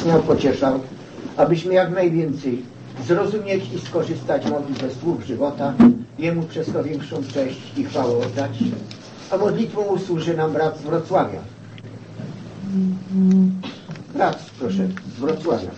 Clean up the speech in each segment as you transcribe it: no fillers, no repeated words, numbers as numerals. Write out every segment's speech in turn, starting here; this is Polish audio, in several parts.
wzmacniał, pocieszał, abyśmy jak najwięcej zrozumieć i skorzystać mogli ze słów żywota, Jemu przez to większą cześć i chwałę oddać. A modlitwą usłuży nam brat z Wrocławia. Brat, proszę, z Wrocławia.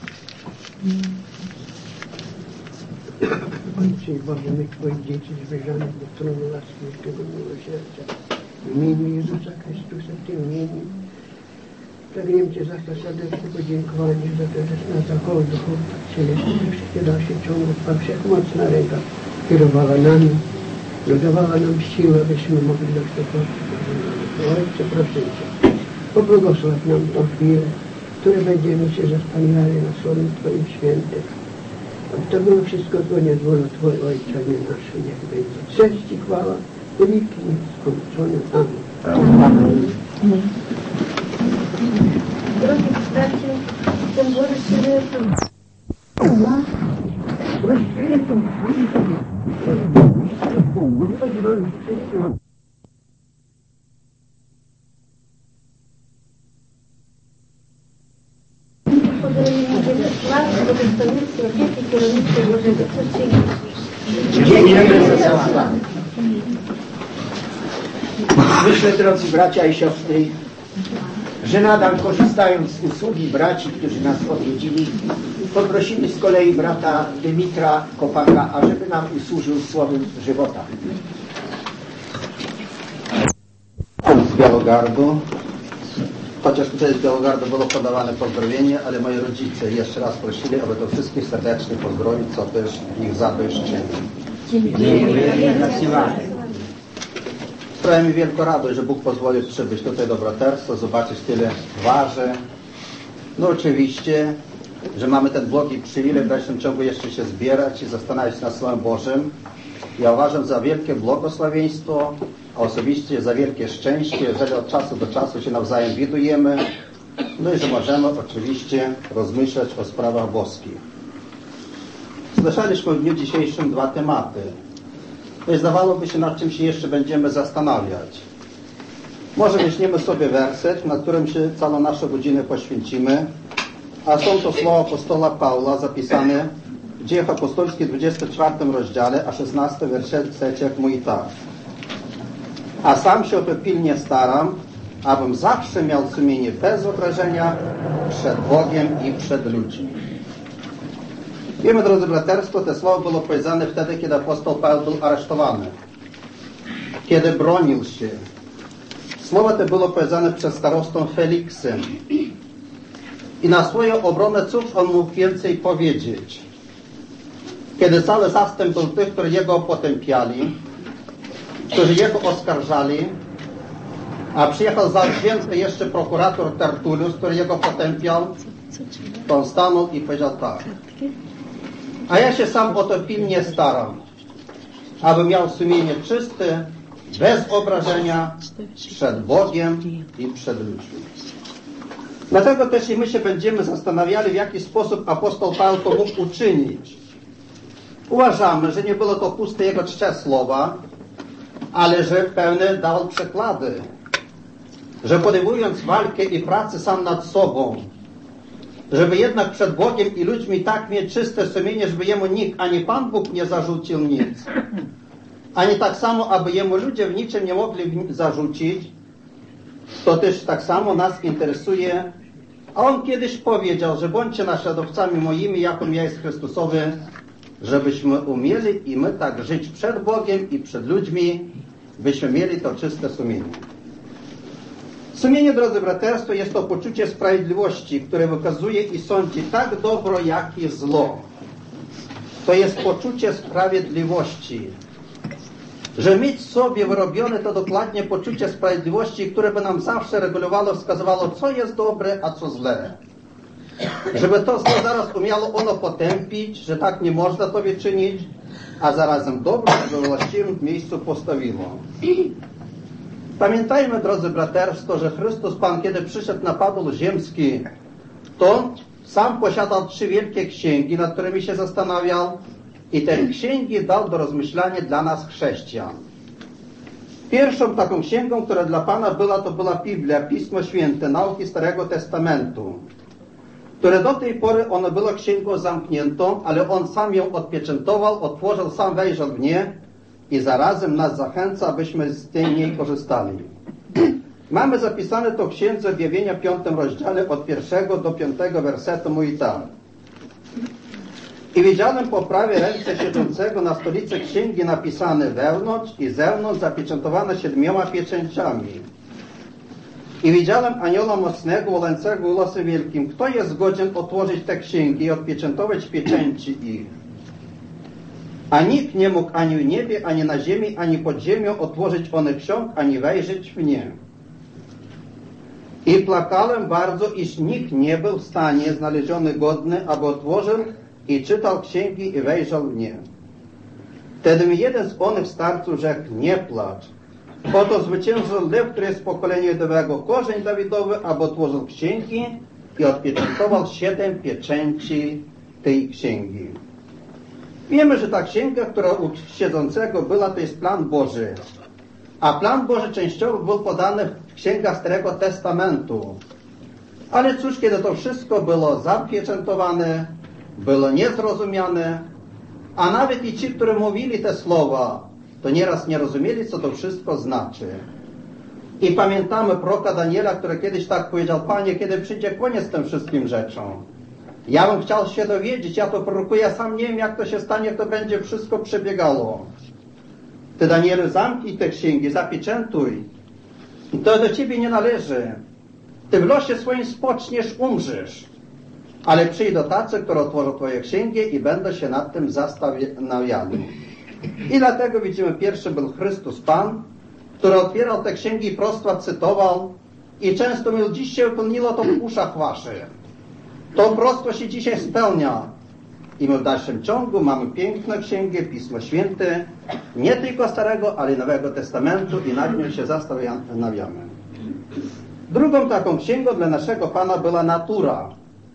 Ojcze Boże, my Twoich dzieci zbliżamy do tronu łaski wielkiego miłosierdzia. W imieniu Jezusa Chrystusa, w tym imieniu pragniemy Cię za to serdeczne podziękowanie, za to, że nas zachował duchowy cielesny, że wszystkie dalsze ciągle Twa wszechmocna ręka kierowała nami, dodawała nam siłę, abyśmy mogli do tego. Ojcze, proszę Cię, pobłogosław nam tą chwilę, w której będziemy się zastanawiali nad Słowem Twoim świętym. Aby to było wszystko zgodnie z wolą Twojej Ojca, nie naszej, niech będzie. Cześć i chwała, do wieki nieskończone. Amen. Drogi bracie, ten Boże Święty. Dziękujemy za sławę. Myślę, drodzy bracia i siostry, że nadal korzystając z usługi braci, którzy nas odwiedzili, poprosimy z kolei brata Dymitra Kopaka, ażeby nam usłużył słowem żywota. Z Białogardu. Chociaż tutaj z Białogardu było podawane pozdrowienie, ale moi rodzice jeszcze raz prosili, aby to wszystkich serdecznie pozdrowić, co też ich za to jeszcze sprawia mi wielką radość, że Bóg pozwolił przybyć tutaj do braterstwa, zobaczyć tyle waży. No oczywiście, że mamy ten błogi przywilej w dalszym ciągu jeszcze się zbierać i zastanawiać się nad Słowem Bożym. Ja uważam za wielkie błogosławieństwo, a osobiście za wielkie szczęście, jeżeli od czasu do czasu się nawzajem widujemy, no i że możemy oczywiście rozmyślać o sprawach boskich. Słyszeliśmy w dniu dzisiejszym dwa tematy. No i zdawałoby się, nad czym się jeszcze będziemy zastanawiać. Może weźmiemy sobie werset, na którym się całą naszą godzinę poświęcimy, a są to słowa apostola Pawła zapisane w Dziejach Apostolskich 24 rozdziale, a 16 werset mówi tak. A sam się o to pilnie staram, abym zawsze miał sumienie bez obrażenia przed Bogiem i przed ludźmi. Wiemy, drodzy braterstwo, te słowa było powiedziane wtedy, kiedy apostoł Paweł był aresztowany. Kiedy bronił się. Słowa te było powiedziane przez starostą Feliksem. I na swoją obronę cóż on mógł więcej powiedzieć? Kiedy cały zastęp był tych, którzy jego potępiali, którzy jego oskarżali, a przyjechał za więcej jeszcze prokurator Tertulius, który jego potępiał, to on stanął i powiedział tak. A ja się sam o to pilnie staram, aby miał sumienie czyste, bez obrażenia przed Bogiem i przed ludźmi. Dlatego też i my się będziemy zastanawiali, w jaki sposób apostoł Paweł to mógł uczynić. Uważamy, że nie było to puste jego czcze słowa, ale że pełne dał przekłady. Że podejmując walkę i pracę sam nad sobą, żeby jednak przed Bogiem i ludźmi tak mieć czyste sumienie, żeby jemu nikt, ani Pan Bóg nie zarzucił nic. Ani tak samo, aby jemu ludzie w niczym nie mogli zarzucić, to też tak samo nas interesuje. A on kiedyś powiedział, że bądźcie naśladowcami moimi, jakim ja jest Chrystusowy, żebyśmy umieli i my tak żyć przed Bogiem i przed ludźmi, byśmy mieli to czyste sumienie. Sumienie, drodzy braterstwo, jest to poczucie sprawiedliwości, które wykazuje i sądzi tak dobro, jak i zło. To jest poczucie sprawiedliwości. Że mieć sobie wyrobione to dokładnie poczucie sprawiedliwości, które by nam zawsze regulowało, wskazywało, co jest dobre, a co złe. Żeby to zło zaraz umiało ono potępić, że tak nie można tobie czynić, a zarazem dobro we właściwym miejscu postawiło. Pamiętajmy, drodzy braterstwo, że Chrystus Pan, kiedy przyszedł na padł ziemski, to sam posiadał 3 wielkie księgi, nad którymi się zastanawiał, i te księgi dał do rozmyślania dla nas chrześcijan. Pierwszą taką księgą, która dla Pana była, to była Biblia, Pismo Święte, nauki Starego Testamentu. które do tej pory ono było księgą zamkniętą, ale on sam ją odpieczętował, otworzył, sam wejrzał w nie i zarazem nas zachęca, abyśmy z tej niej korzystali. Mamy zapisane to w Księdze Objawienia 5 rozdziale od 1 do 5 wersetu, mówi tak. I widziałem po prawej ręce siedzącego na stolicy księgi napisane wewnątrz i zewnątrz zapieczętowane 7 pieczęciami. I widziałem anioła mocnego, wolącego głosem wielkim, kto jest godzien otworzyć te księgi i odpieczętować pieczęci ich. A nikt nie mógł ani w niebie, ani na ziemi, ani pod ziemią otworzyć one ksiąg, ani wejrzeć w nie. I płakałem bardzo, iż nikt nie był w stanie znaleziony godny, aby otworzył i czytał księgi i wejrzał w nie. Wtedy mi jeden z onych starców rzekł, nie płacz. Oto zwyciężył lew, który jest z pokolenia Judowego, korzeń Dawidowy, aby otworzył księgi i odpieczętował 7 pieczęci tej księgi. Wiemy, że ta księga, która u siedzącego była, to jest plan Boży. A plan Boży częściowo był podany w księgach Starego Testamentu. Ale cóż, kiedy to wszystko było zapieczętowane, było niezrozumiane, a nawet i ci, którzy mówili te słowa, to nieraz nie rozumieli, co to wszystko znaczy. I pamiętamy proroka Daniela, który kiedyś tak powiedział, Panie, kiedy przyjdzie koniec tym wszystkim rzeczom? Ja bym chciał się dowiedzieć, ja to prorokuję, sam nie wiem, jak to się stanie, jak to będzie wszystko przebiegało. Ty, Danielu, zamknij te księgi, zapieczętuj. To do ciebie nie należy. Ty w losie swoim spoczniesz, umrzesz. Ale przyjdą tacy, którzy otworzą twoje księgi i będą się nad tym zastanawiali. I dlatego widzimy, pierwszy był Chrystus Pan, który otwierał te księgi i prosto cytował i często mówił, dziś się wypełniło to w uszach waszych. To prosto się dzisiaj spełnia. I my w dalszym ciągu mamy piękne księgi, Pismo Święte, nie tylko Starego, ale i Nowego Testamentu i nad nią się zastanawiamy. Drugą taką księgą dla naszego Pana była natura.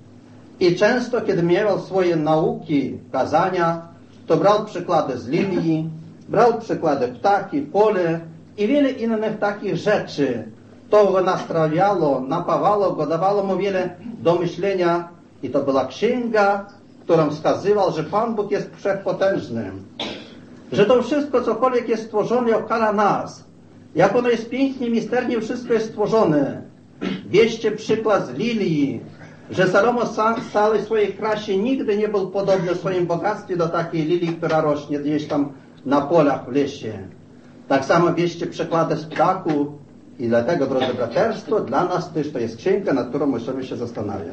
I często, kiedy miał swoje nauki, kazania, to brał przykłady z lilii, brał przykłady ptaki, pole i wiele innych takich rzeczy. To go nastrawiało, napawało go, dawało mu wiele do myślenia i to była księga, którą wskazywał, że Pan Bóg jest wszechpotężny. Że to wszystko, cokolwiek jest stworzone, okala nas. Jak ono jest pięknie, misternie, wszystko jest stworzone. Wieście przykład z lilii, że Salomon w całej swojej krasie nigdy nie był podobny w swoim bogactwie do takiej lilii, która rośnie gdzieś tam na polach w lesie. Tak samo wieście przykłady z ptaków i dlatego, drodzy braterstwo, dla nas też to jest księga, nad którą musimy się zastanawiać.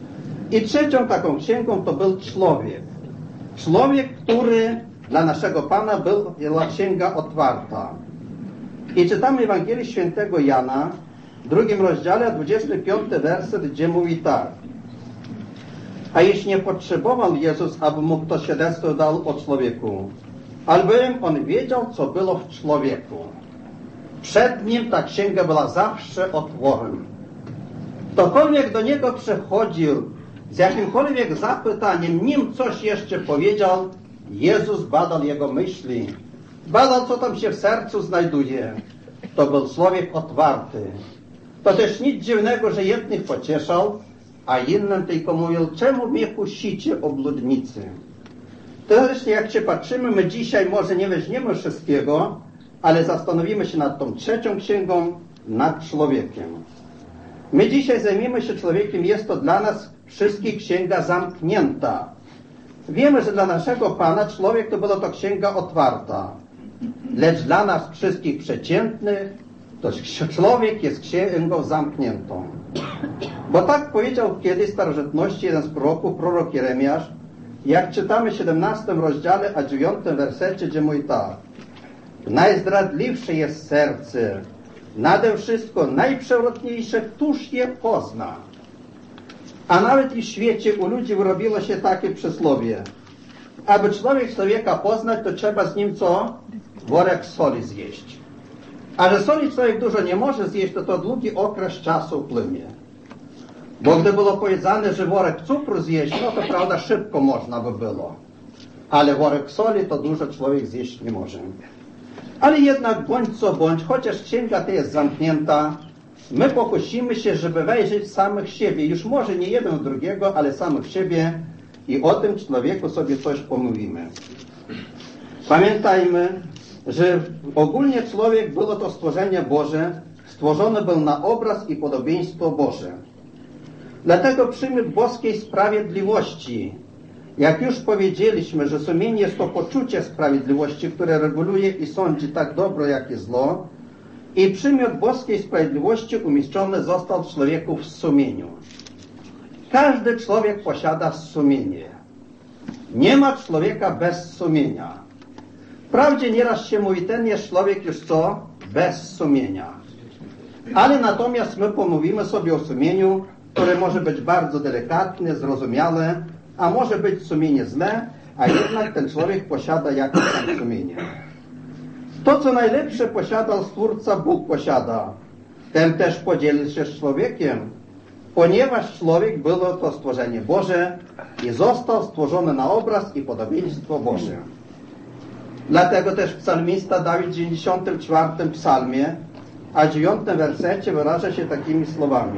I trzecią taką księgą to był człowiek. Człowiek, który dla naszego Pana była księga otwarta. I czytamy Ewangelii Świętego Jana w 2 rozdziale, 25 werset, gdzie mówi tak. A jeśli nie potrzebował Jezus, aby mu kto świadectwo dał o człowieku, albowiem on wiedział, co było w człowieku. Przed nim ta księga była zawsze otworem. Ktokolwiek do niego przychodził z jakimkolwiek zapytaniem, nim coś jeszcze powiedział, Jezus badał jego myśli. Badał, co tam się w sercu znajduje. To był człowiek otwarty. To też nic dziwnego, że jednych pocieszał, a innym tylko mówił, czemu mnie kusicie, obłudnicy? To zresztą jak się patrzymy, my dzisiaj może nie weźmiemy wszystkiego, ale zastanowimy się nad tą trzecią księgą, nad człowiekiem. My dzisiaj zajmiemy się człowiekiem, jest to dla nas wszystkich księga zamknięta. Wiemy, że dla naszego Pana człowiek to była to księga otwarta. Lecz dla nas wszystkich przeciętnych to człowiek jest księgą zamkniętą. Bo tak powiedział kiedyś w starożytności jeden z proroków, prorok Jeremiasz, jak czytamy w 17 rozdziale, a 9 wersecie, gdzie mówi tak. Najzdradliwsze jest serce, nade wszystko najprzewrotniejsze, któż je pozna. A nawet i w świecie u ludzi wyrobiło się takie przysłowie. Aby człowieka poznać, to trzeba z nim co? Worek soli zjeść. A że soli człowiek dużo nie może zjeść, to długi okres czasu upłynie. Bo gdy było powiedziane, że worek cukru zjeść, no to prawda szybko można by było. Ale worek soli to dużo człowiek zjeść nie może. Ale jednak bądź co bądź, chociaż księga ta jest zamknięta, my pokusimy się, żeby wejrzeć w samych siebie, już może nie jeden w drugiego, ale samych siebie i o tym człowieku sobie coś pomówimy. Pamiętajmy, że ogólnie człowiek było to stworzenie Boże, stworzony był na obraz i podobieństwo Boże. Dlatego przymiot boskiej sprawiedliwości, jak już powiedzieliśmy, że sumienie jest to poczucie sprawiedliwości, które reguluje i sądzi tak dobro, jak i zło, i przymiot boskiej sprawiedliwości umieszczony został w człowieku w sumieniu. Każdy człowiek posiada sumienie. Nie ma człowieka bez sumienia. Wprawdzie nieraz się mówi, ten jest człowiek już co? Bez sumienia. Ale natomiast my pomówimy sobie o sumieniu, które może być bardzo delikatne, zrozumiałe, a może być sumienie złe, a jednak ten człowiek posiada jakieś tam sumienie. To, co najlepsze posiadał Stwórca, Bóg posiada. Ten też podzielił się z człowiekiem, ponieważ człowiek było to stworzenie Boże i został stworzony na obraz i podobieństwo Boże. Dlatego też psalmista Dawid w 94 psalmie, a 9 wersecie wyraża się takimi słowami.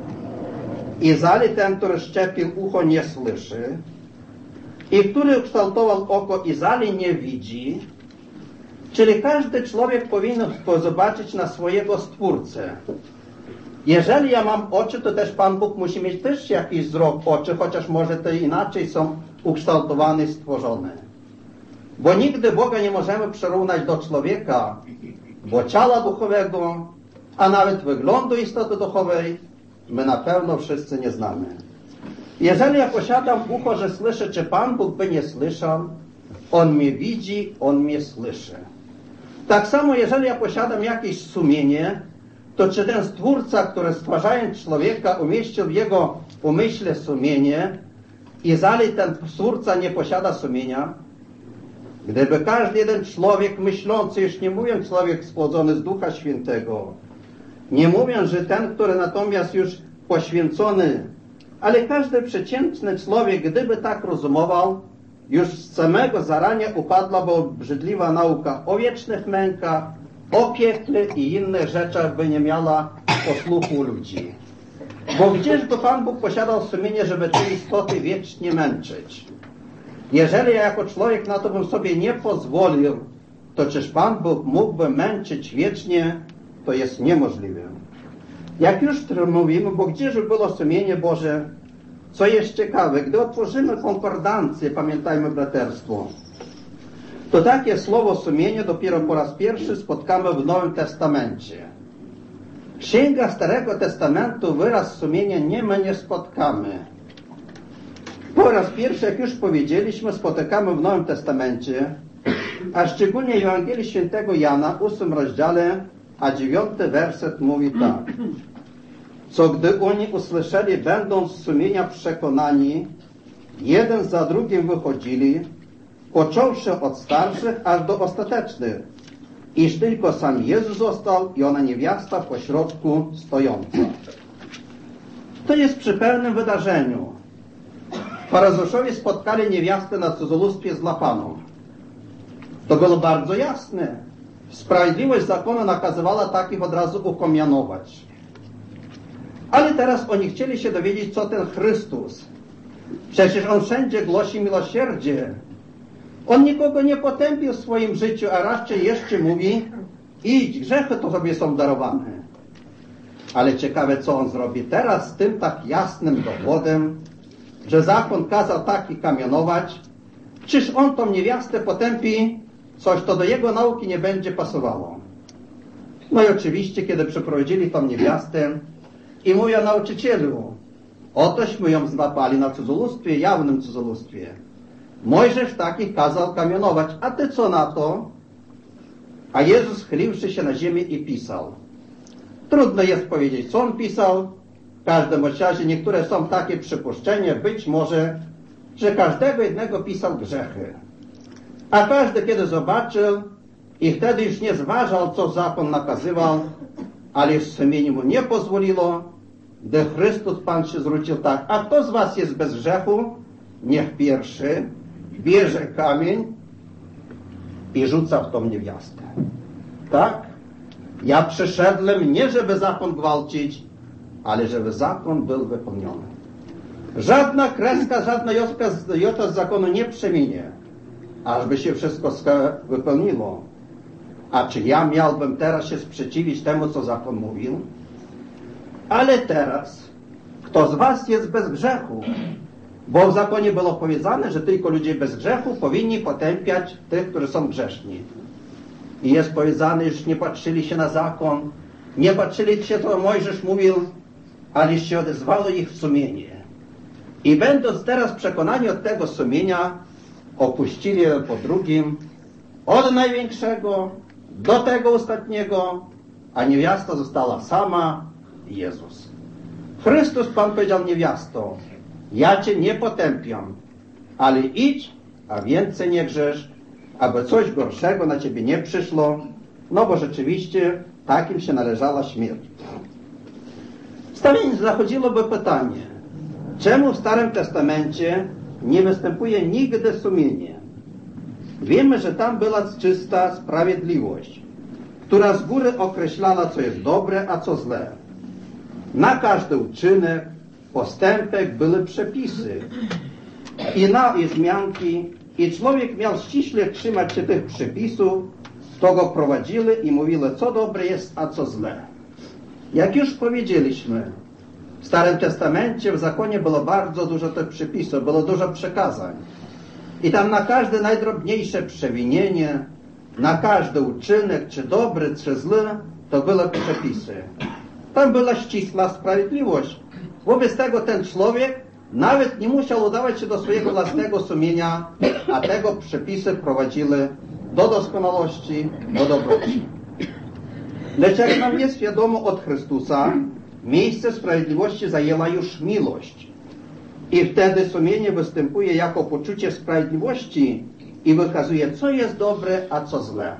Izali ten, który szczepił ucho, nie słyszy, i który ukształtował oko, Izali nie widzi. Czyli każdy człowiek powinien zobaczyć na swojego Stwórcę. Jeżeli ja mam oczy, to też Pan Bóg musi mieć też jakiś wzrok oczy, chociaż może te inaczej są ukształtowane i stworzone. Bo nigdy Boga nie możemy przyrównać do człowieka, bo ciała duchowego, a nawet wyglądu istoty duchowej, my na pewno wszyscy nie znamy. Jeżeli ja posiadam ucho, że słyszę, czy Pan Bóg by nie słyszał, On mnie widzi, On mnie słyszy. Tak samo, jeżeli ja posiadam jakieś sumienie, to czy ten Stwórca, który stwarzając człowieka umieścił w jego umyśle sumienie, jeżeli ten Stwórca nie posiada sumienia, gdyby każdy jeden człowiek myślący, już nie mówiąc człowiek spłodzony z Ducha Świętego, nie mówiąc, że ten, który natomiast już poświęcony, ale każdy przeciętny człowiek, gdyby tak rozumował, już z samego zarania upadłaby obrzydliwa nauka o wiecznych mękach, o piekle i innych rzeczach, by nie miała posłuchu ludzi. Bo gdzieżby Pan Bóg posiadał sumienie, żeby te istoty wiecznie męczyć? Jeżeli ja jako człowiek na to bym sobie nie pozwolił, to czyż Pan Bóg mógłby męczyć wiecznie? To jest niemożliwe. Jak już mówimy, bo gdzież było sumienie Boże, co jest ciekawe, gdy otworzymy konkordancję, pamiętajmy braterstwo, to takie słowo sumienie dopiero po raz pierwszy spotkamy w Nowym Testamencie. W księgach Starego Testamentu wyraz sumienia nie spotkamy. Po raz pierwszy, jak już powiedzieliśmy, spotykamy w Nowym Testamencie, a szczególnie w Ewangelii Świętego Jana, 8 rozdziale, a 9 werset mówi tak. Co gdy oni usłyszeli, będąc z sumienia przekonani, jeden za drugim wychodzili, począwszy od starszych aż do ostatecznych, iż tylko sam Jezus został i ona niewiasta pośrodku stojąca. To jest przy pewnym wydarzeniu. Faryzeusze spotkali niewiastę na cudzołóstwie złapaną. To było bardzo jasne. Sprawiedliwość zakonu nakazywała takich od razu ukomianować. Ale teraz oni chcieli się dowiedzieć, co ten Chrystus. Przecież On wszędzie głosi miłosierdzie. On nikogo nie potępił w swoim życiu, a raczej jeszcze mówi, idź, grzechy to sobie są darowane. Ale ciekawe, co On zrobi teraz z tym tak jasnym dowodem, że zakon kazał taki kamienować. Czyż On tą niewiastę potępi? Coś to do jego nauki nie będzie pasowało. No i oczywiście, kiedy przeprowadzili tą niewiastę i mówią nauczycielu, otośmy ją złapali na cudzołóstwie, jawnym cudzołóstwie. Mojżesz takich kazał kamienować, a ty co na to? A Jezus schyliwszy się na ziemię i pisał. Trudno jest powiedzieć, co On pisał. W każdym razie niektóre są takie przypuszczenia, być może, że każdego jednego pisał grzechy. A każdy, kiedy zobaczył i wtedy już nie zważał, co zakon nakazywał, ale już sumienie mu nie pozwoliło, gdy Chrystus Pan się zwrócił tak, a kto z was jest bez grzechu? Niech pierwszy bierze kamień i rzuca w tą niewiastę. Tak? Ja przyszedłem nie, żeby zakon gwałcić, ale żeby zakon był wypełniony. Żadna kreska, żadna jota z zakonu nie przeminie, ażby się wszystko wypełniło. A czy ja miałbym teraz się sprzeciwić temu, co zakon mówił? Ale teraz, kto z was jest bez grzechu? Bo w zakonie było powiedziane, że tylko ludzie bez grzechu powinni potępiać tych, którzy są grzeszni. I jest powiedziane, że nie patrzyli się na zakon, nie patrzyli się, co Mojżesz mówił, ale się odezwało ich sumienie. I będąc teraz przekonani od tego sumienia, opuścili jeden po drugim, od największego do tego ostatniego, a niewiasta została sama, Jezus. Chrystus Pan powiedział niewiasto, ja cię nie potępiam, ale idź, a więcej nie grzesz, aby coś gorszego na ciebie nie przyszło, no bo rzeczywiście takim się należała śmierć. Wstawienie zachodziłoby pytanie, czemu w Starym Testamencie nie występuje nigdy sumienie? Wiemy, że tam była czysta sprawiedliwość, która z góry określała, co jest dobre, a co złe. Na każdy uczynek, postępek były przepisy i wzmianki, i człowiek miał ściśle trzymać się tych przepisów, to go prowadzili i mówili, co dobre jest, a co złe. Jak już powiedzieliśmy, w Starym Testamencie, w zakonie było bardzo dużo tych przepisów, było dużo przekazań. I tam na każde najdrobniejsze przewinienie, na każdy uczynek, czy dobry, czy zły, to były przepisy. Tam była ścisła sprawiedliwość. Wobec tego ten człowiek nawet nie musiał udawać się do swojego własnego sumienia, a tego przepisy prowadziły do doskonałości, do dobroci. Lecz jak nam jest wiadomo od Chrystusa, miejsce sprawiedliwości zajęła już miłość. I wtedy sumienie występuje jako poczucie sprawiedliwości i wykazuje, co jest dobre, a co złe.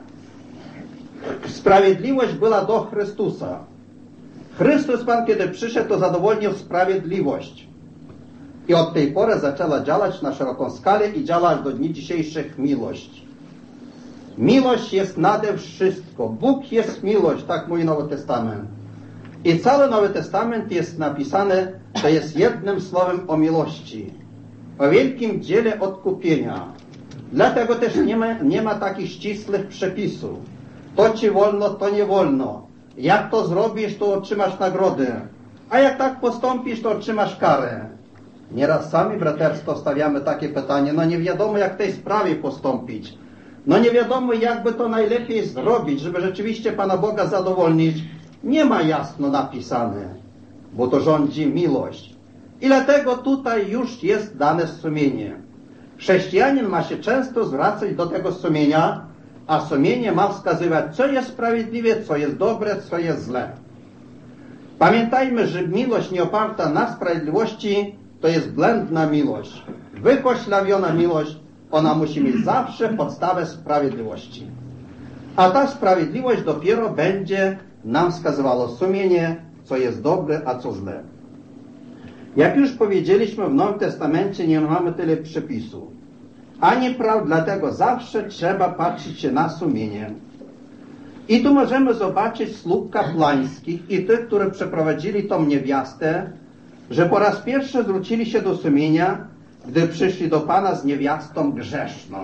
Sprawiedliwość była do Chrystusa. Chrystus Pan, kiedy przyszedł, to zadowolnił sprawiedliwość. I od tej pory zaczęła działać na szeroką skalę i działa aż do dni dzisiejszych miłość. Miłość jest nade wszystko. Bóg jest miłość, tak mówi Nowy Testament. I cały Nowy Testament jest napisany, to jest jednym słowem o miłości. O wielkim dziele odkupienia. Dlatego też nie ma takich ścisłych przepisów. To ci wolno, to nie wolno. Jak to zrobisz, to otrzymasz nagrodę. A jak tak postąpisz, to otrzymasz karę. Nieraz sami braterstwo stawiamy takie pytanie, no nie wiadomo jak w tej sprawie postąpić. No nie wiadomo jakby to najlepiej zrobić, żeby rzeczywiście Pana Boga zadowolnić. Nie ma jasno napisane, bo to rządzi miłość. I dlatego tutaj już jest dane sumienie. Chrześcijanin ma się często zwracać do tego sumienia, a sumienie ma wskazywać, co jest sprawiedliwe, co jest dobre, co jest złe. Pamiętajmy, że miłość nie oparta na sprawiedliwości to jest błędna miłość. Wykoślawiona miłość, ona musi mieć zawsze podstawę sprawiedliwości. A ta sprawiedliwość dopiero będzie nam wskazywała sumienie, co jest dobre, a co złe. Jak już powiedzieliśmy, w Nowym Testamencie nie mamy tyle przepisów. Ani praw, dlatego zawsze trzeba patrzeć się na sumienie. I tu możemy zobaczyć sług kapłańskich i tych, którzy przeprowadzili tą niewiastę, że po raz pierwszy zwrócili się do sumienia, gdy przyszli do Pana z niewiastą grzeszną.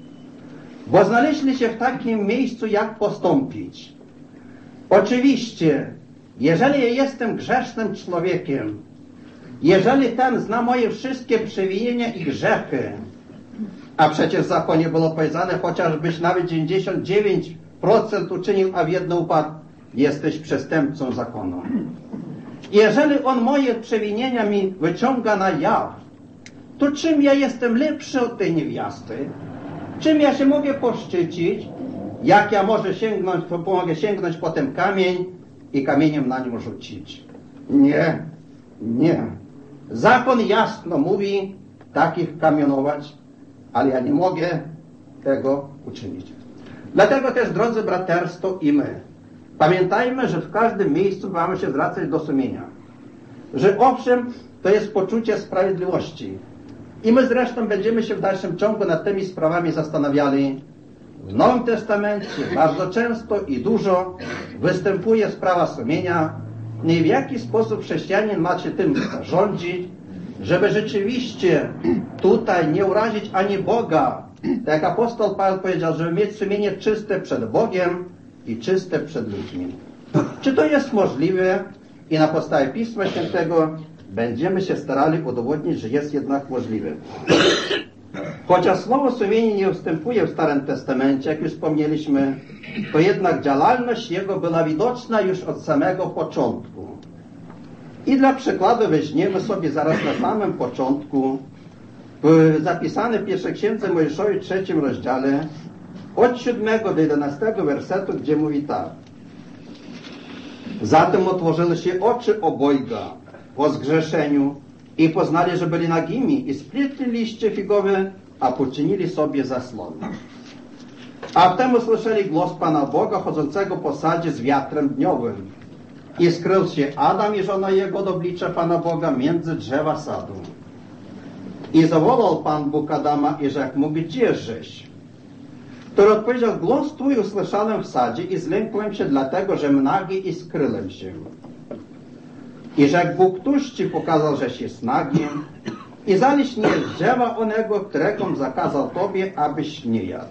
Bo znaleźli się w takim miejscu, jak postąpić. Oczywiście, jeżeli ja jestem grzesznym człowiekiem, jeżeli ten zna moje wszystkie przewinienia i grzechy, a przecież w zakonie było powiedziane, chociażbyś nawet 99% uczynił, a w jedno upadł, jesteś przestępcą zakonu. Jeżeli on moje przewinienia mi wyciąga na jaw, to czym ja jestem lepszy od tej niewiasty? Czym ja się mogę poszczycić? Jak ja mogę sięgnąć po ten kamień i kamieniem na nim rzucić? Nie, nie. Zakon jasno mówi takich kamionować, ale ja nie mogę tego uczynić. Dlatego też, drodzy braterstwo i my, pamiętajmy, że w każdym miejscu mamy się zwracać do sumienia. Że owszem, to jest poczucie sprawiedliwości. I my zresztą będziemy się w dalszym ciągu nad tymi sprawami zastanawiali, W Nowym Testamencie bardzo często i dużo występuje sprawa sumienia, i w jaki sposób chrześcijanin ma się tym rządzić, żeby rzeczywiście tutaj nie urazić ani Boga. Tak jak apostoł Paweł powiedział, żeby mieć sumienie czyste przed Bogiem i czyste przed ludźmi. Czy to jest możliwe? I na podstawie Pisma Świętego będziemy się starali udowodnić, że jest jednak możliwe. Chociaż słowo sumienie nie występuje w Starym Testamencie, jak już wspomnieliśmy, to jednak działalność jego była widoczna już od samego początku. I dla przykładu weźmiemy sobie zaraz na samym początku zapisane w pierwszej księdze Mojżeszowej, 3 rozdziale, od 7 do 11 wersetu, gdzie mówi tak. Zatem otworzyły się oczy obojga po zgrzeszeniu i poznali, że byli nagimi i splitli liście figowe, a poczynili sobie zasłony. A wtem usłyszeli głos Pana Boga chodzącego po sadzie z wiatrem dniowym. I skrył się Adam i żona jego od oblicza Pana Boga między drzewa sadu. I zawołał Pan Bóg Adama i rzekł mu, gdzież żeś? Który odpowiedział, głos Twój usłyszałem w sadzie i zlękłem się dlatego, że nagi i skryłem się. I rzekł Bóg, któż Ci pokazał, żeś jest nagiem? I zaliś nie z drzewa onego, którego zakazał Tobie, abyś nie jadł.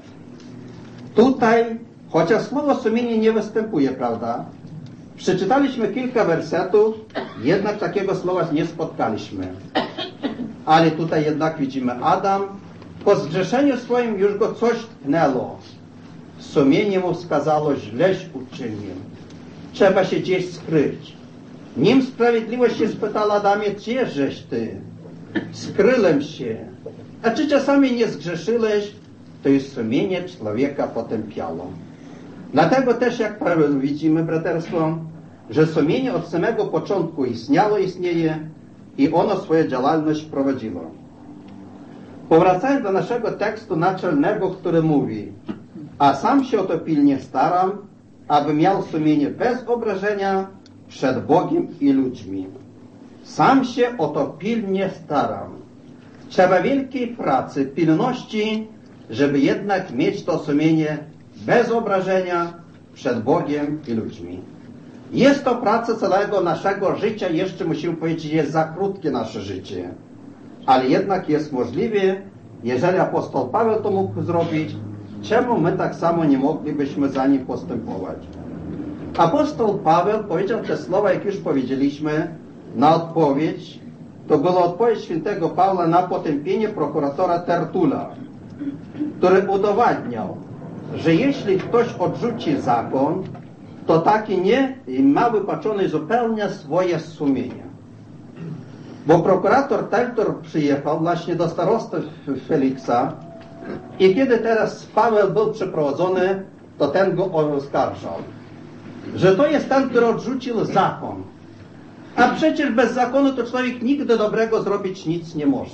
Tutaj, chociaż słowo sumienie nie występuje, prawda? Przeczytaliśmy kilka wersetów, jednak takiego słowa nie spotkaliśmy. Ale tutaj jednak widzimy Adam, po zgrzeszeniu swoim już go coś tknęło. Sumienie mu wskazało, źleś uczynił. Trzeba się gdzieś skryć. Nim sprawiedliwość się spytała Adamie, gdzie żeś ty? Skryłem się. A czy czasami nie zgrzeszyłeś? To jest sumienie człowieka potępiało. Dlatego też, jak widzimy, braterstwo, że sumienie od samego początku istnieje i ono swoją działalność prowadziło. Powracając do naszego tekstu naczelnego, który mówi, a sam się o to pilnie staram, aby miał sumienie bez obrażenia przed Bogiem i ludźmi. Sam się o to pilnie staram. Trzeba wielkiej pracy, pilności, żeby jednak mieć to sumienie bez obrażenia przed Bogiem i ludźmi. Jest to praca całego naszego życia, jeszcze musimy powiedzieć, jest za krótkie nasze życie. Ale jednak jest możliwe, jeżeli apostoł Paweł to mógł zrobić, czemu my tak samo nie moglibyśmy za nim postępować? Apostoł Paweł powiedział te słowa, jak już powiedzieliśmy, na odpowiedź. To była odpowiedź świętego Pawła na potępienie prokuratora Tertula, który udowadniał, że jeśli ktoś odrzuci zakon, to taki nie ma wypaczony zupełnie swoje sumienie. Bo prokurator Tertul przyjechał właśnie do starosty Feliksa i kiedy teraz Paweł był przeprowadzony, to ten go oskarżał, że to jest ten, który odrzucił zakon. A przecież bez zakonu to człowiek nigdy dobrego zrobić nic nie może.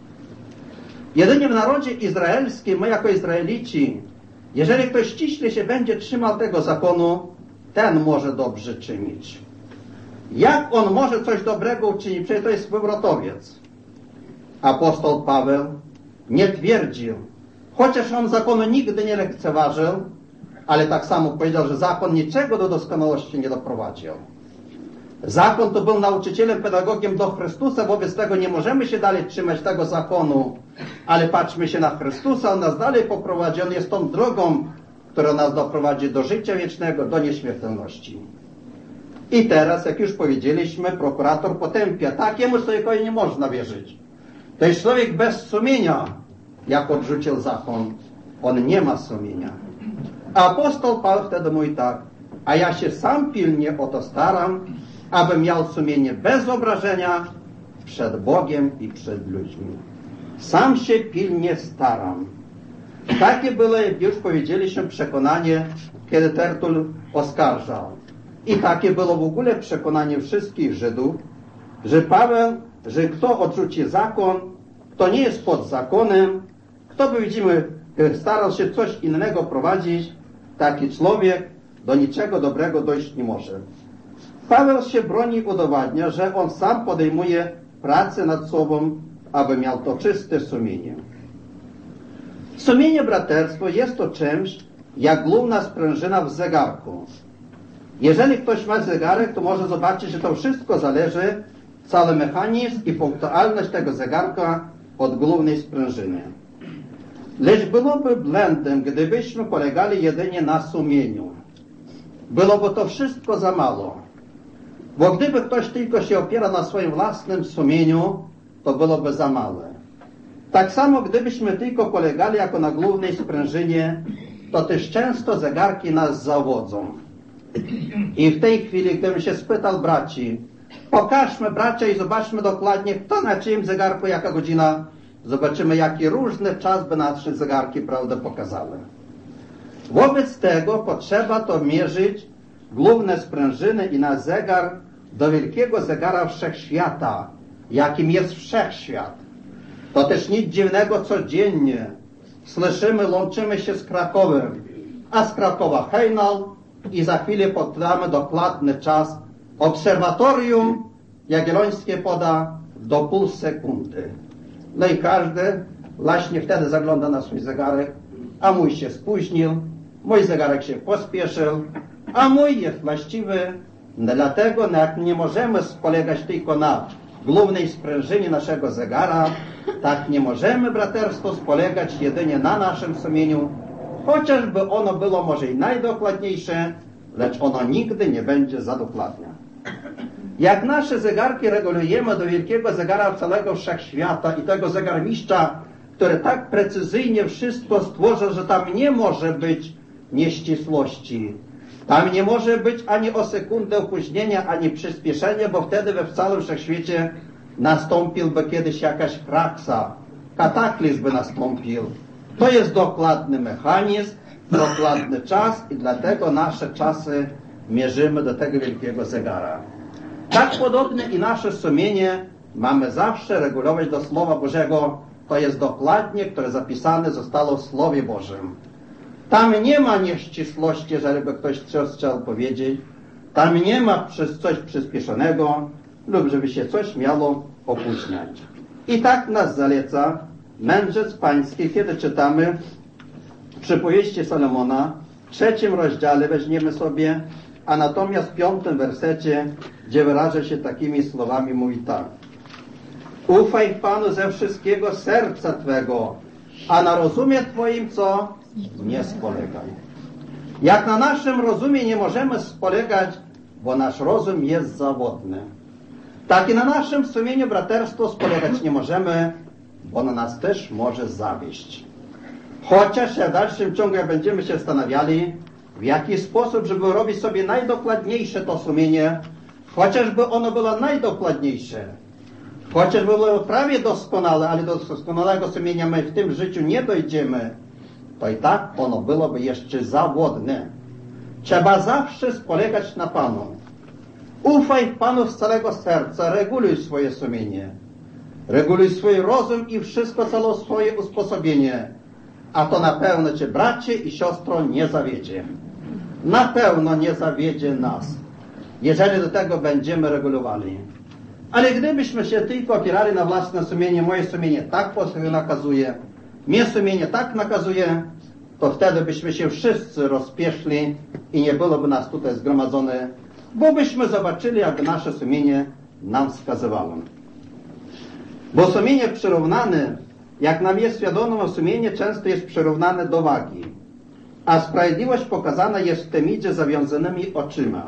Jedynie w narodzie izraelskim, my jako Izraelici, jeżeli ktoś ściśle się będzie trzymał tego zakonu, ten może dobrze czynić. Jak on może coś dobrego uczynić? Przecież to jest wywrotowiec. Apostoł Paweł nie twierdził, chociaż on zakonu nigdy nie lekceważył, ale tak samo powiedział, że zakon niczego do doskonałości nie doprowadził. Zakon to był nauczycielem, pedagogiem do Chrystusa, wobec tego nie możemy się dalej trzymać tego zakonu, ale patrzmy się na Chrystusa, on nas dalej poprowadzi, on jest tą drogą, która nas doprowadzi do życia wiecznego, do nieśmiertelności. I teraz, jak już powiedzieliśmy, prokurator potępia. Takiemu człowiekowi nie można wierzyć. To jest człowiek bez sumienia, jak odrzucił zakon. On nie ma sumienia. A apostoł Paweł wtedy mówi tak, a ja się sam pilnie o to staram, aby miał sumienie bez obrażenia przed Bogiem i przed ludźmi. Sam się pilnie staram. Takie było, jak już powiedzieliśmy, przekonanie, kiedy Tertul oskarżał. I takie było w ogóle przekonanie wszystkich Żydów, że Paweł, że kto odrzuci zakon, kto nie jest pod zakonem, kto by, widzimy, starał się coś innego prowadzić, taki człowiek do niczego dobrego dojść nie może. Paweł się broni i udowadnia, że on sam podejmuje pracę nad sobą, aby miał to czyste sumienie. Sumienie braterstwo jest to czymś jak główna sprężyna w zegarku. Jeżeli ktoś ma zegarek, to może zobaczyć, że to wszystko zależy, cały mechanizm i punktualność tego zegarka od głównej sprężyny. Lecz byłoby błędem, gdybyśmy polegali jedynie na sumieniu. Byłoby to wszystko za mało. Bo gdyby ktoś tylko się opiera na swoim własnym sumieniu, to byłoby za małe. Tak samo gdybyśmy tylko polegali jako na głównej sprężynie, to też często zegarki nas zawodzą. I w tej chwili, gdybym się spytał braci, pokażmy bracia i zobaczmy dokładnie, kto na czyim zegarku, jaka godzina, zobaczymy, jaki różny czas by nasze zegarki, prawda, pokazały. Wobec tego potrzeba to mierzyć główne sprężyny i na zegar do wielkiego zegara wszechświata, jakim jest wszechświat. To też nic dziwnego, codziennie słyszymy, łączymy się z Krakowem, a z Krakowa Hejnal i za chwilę podamy dokładny czas. Obserwatorium Jagiellońskie poda do pół sekundy. No i każdy właśnie wtedy zagląda na swój zegarek, a mój się spóźnił, mój zegarek się pospieszył, a mój jest właściwy. Dlatego nie możemy spolegać tylko na głównej sprężynie naszego zegara, tak nie możemy, braterstwo, spolegać jedynie na naszym sumieniu, chociażby ono było może i najdokładniejsze, lecz ono nigdy nie będzie za dokładne. Jak nasze zegarki regulujemy do wielkiego zegara całego wszechświata i tego zegarmistrza, który tak precyzyjnie wszystko stworzył, że tam nie może być nieścisłości. Tam nie może być ani o sekundę opóźnienia, ani przyspieszenia, bo wtedy we całym wszechświecie nastąpiłby kiedyś jakaś kraksa, kataklizm by nastąpił. To jest dokładny mechanizm, dokładny czas i dlatego nasze czasy mierzymy do tego wielkiego zegara. Tak podobnie i nasze sumienie mamy zawsze regulować do Słowa Bożego. To jest dokładnie, które zapisane zostało w Słowie Bożym. Tam nie ma nieścisłości, żeby ktoś coś chciał powiedzieć. Tam nie ma coś przyspieszonego lub żeby się coś miało opóźniać. I tak nas zaleca mędrzec pański, kiedy czytamy przypowieści Salomona, w 3 rozdziale weźmiemy sobie, a natomiast w 5 wersecie, gdzie wyraża się takimi słowami, mówi tak. Ufaj Panu ze wszystkiego serca Twego, a na rozumie Twoim co? Nie spolegaj. Jak na naszym rozumie nie możemy spolegać, bo nasz rozum jest zawodny. Tak i na naszym sumieniu, braterstwo, spolegać nie możemy, bo na nas też może zawieść. Chociaż w dalszym ciągu będziemy się zastanawiali, w jaki sposób, żeby robić sobie najdokładniejsze to sumienie, chociażby ono było najdokładniejsze, chociażby było prawie doskonale, ale do doskonałego sumienia my w tym życiu nie dojdziemy, to i tak ono byłoby jeszcze zawodne. Trzeba zawsze spolegać na Panu. Ufaj Panu z całego serca, reguluj swoje sumienie, reguluj swój rozum i wszystko, całe swoje usposobienie, a to na pewno Cię, bracie i siostro, nie zawiedzie. Na pewno nie zawiedzie nas, jeżeli do tego będziemy regulowali. Ale gdybyśmy się tylko opierali na własne sumienie, moje sumienie tak nakazuje, mnie sumienie tak nakazuje, to wtedy byśmy się wszyscy rozpieszli i nie byłoby nas tutaj zgromadzone, bo byśmy zobaczyli, jak nasze sumienie nam wskazywało. Bo sumienie przyrównane, jak nam jest wiadomo, sumienie często jest przyrównane do wagi, a sprawiedliwość pokazana jest tymi zawiązanymi oczyma.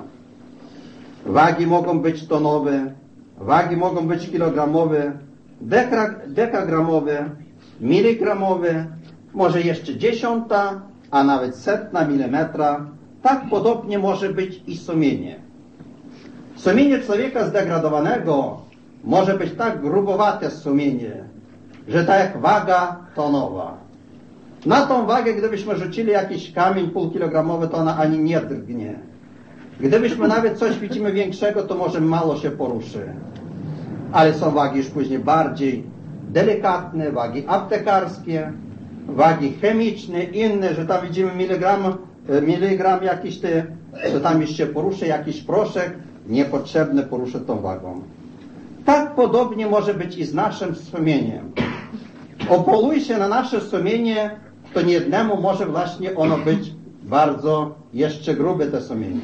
Wagi mogą być tonowe, wagi mogą być kilogramowe, dekagramowe, miligramowe, może jeszcze 10, a nawet 100 milimetra. Tak podobnie może być i sumienie. Sumienie człowieka zdegradowanego może być tak grubowate sumienie, że tak jak waga tonowa. Na tą wagę, gdybyśmy rzucili jakiś kamień półkilogramowy, to ona ani nie drgnie. Gdybyśmy nawet coś widzimy większego, to może mało się poruszy. Ale są wagi już później bardziej delikatne, wagi aptekarskie, wagi chemiczne, inne, że tam widzimy miligram jakiś, że tam jeszcze poruszy jakiś proszek, niepotrzebny poruszy tą wagą. Tak podobnie może być i z naszym sumieniem. Opoluj się na nasze sumienie to niejednemu może właśnie ono być bardzo jeszcze grube, to sumienie.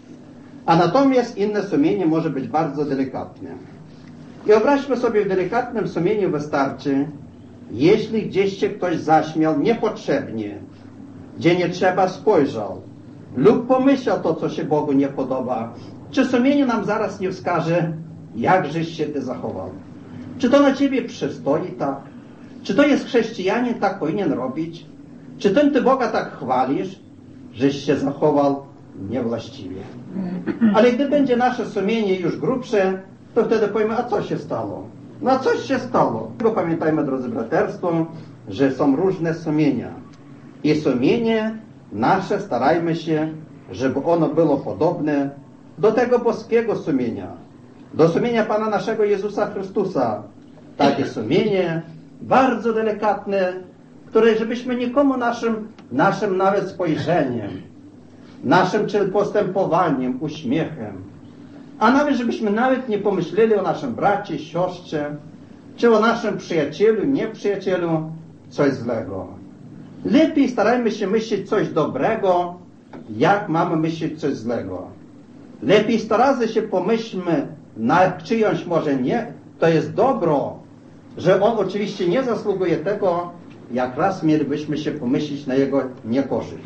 A natomiast inne sumienie może być bardzo delikatne. I wyobraźmy sobie, w delikatnym sumieniu wystarczy, jeśli gdzieś się ktoś zaśmiał niepotrzebnie, gdzie nie trzeba spojrzał, lub pomyślał to, co się Bogu nie podoba, czy sumienie nam zaraz nie wskaże, jakżeś się ty zachował? Czy to na ciebie przystoi tak? Czy to jest chrześcijanin tak powinien robić? Czy ty Boga tak chwalisz, żeś się zachował niewłaściwie? Ale gdy będzie nasze sumienie już grubsze, to wtedy powiemy, a co się stało? No a coś się stało. Bo pamiętajmy, drodzy braterstwo, że są różne sumienia. I sumienie nasze starajmy się, żeby ono było podobne do tego boskiego sumienia, do sumienia Pana naszego Jezusa Chrystusa. Takie sumienie, bardzo delikatne, które żebyśmy nikomu naszym nawet spojrzeniem, naszym czy postępowaniem, uśmiechem, a nawet żebyśmy nawet nie pomyśleli o naszym bracie, siostrze, czy o naszym przyjacielu, nieprzyjacielu, coś złego. Lepiej starajmy się myśleć coś dobrego, jak mamy myśleć coś złego. Lepiej 100 razy się pomyślmy na czyjąś może nie, to jest dobro, że on oczywiście nie zasługuje tego, jak raz mielibyśmy się pomyśleć na jego niekorzyść.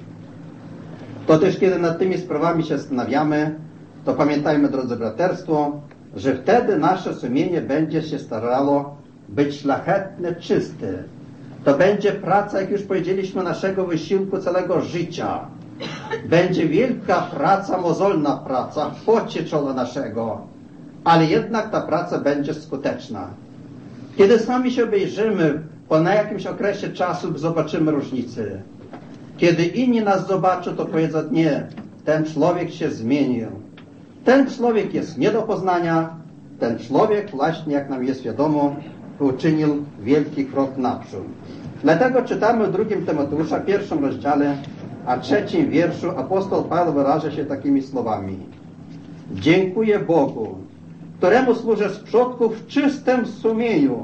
To też kiedy nad tymi sprawami się zastanawiamy, to pamiętajmy, drodzy braterstwo, że wtedy nasze sumienie będzie się starało być szlachetne, czyste. To będzie praca, jak już powiedzieliśmy, naszego wysiłku całego życia. Będzie wielka praca, mozolna praca w pocie czoła naszego, ale jednak ta praca będzie skuteczna. Kiedy sami się obejrzymy, na jakimś okresie czasu zobaczymy różnicę. Kiedy inni nas zobaczą, to powiedzą, nie, ten człowiek się zmienił. Ten człowiek jest nie do poznania, ten człowiek właśnie, jak nam jest wiadomo, uczynił wielki krok naprzód. Dlatego czytamy w 2 Tymoteusza, 1 rozdziale, a 3 wierszu apostoł Paweł wyraża się takimi słowami. Dziękuję Bogu, któremu służę z przodków w czystym sumieniu,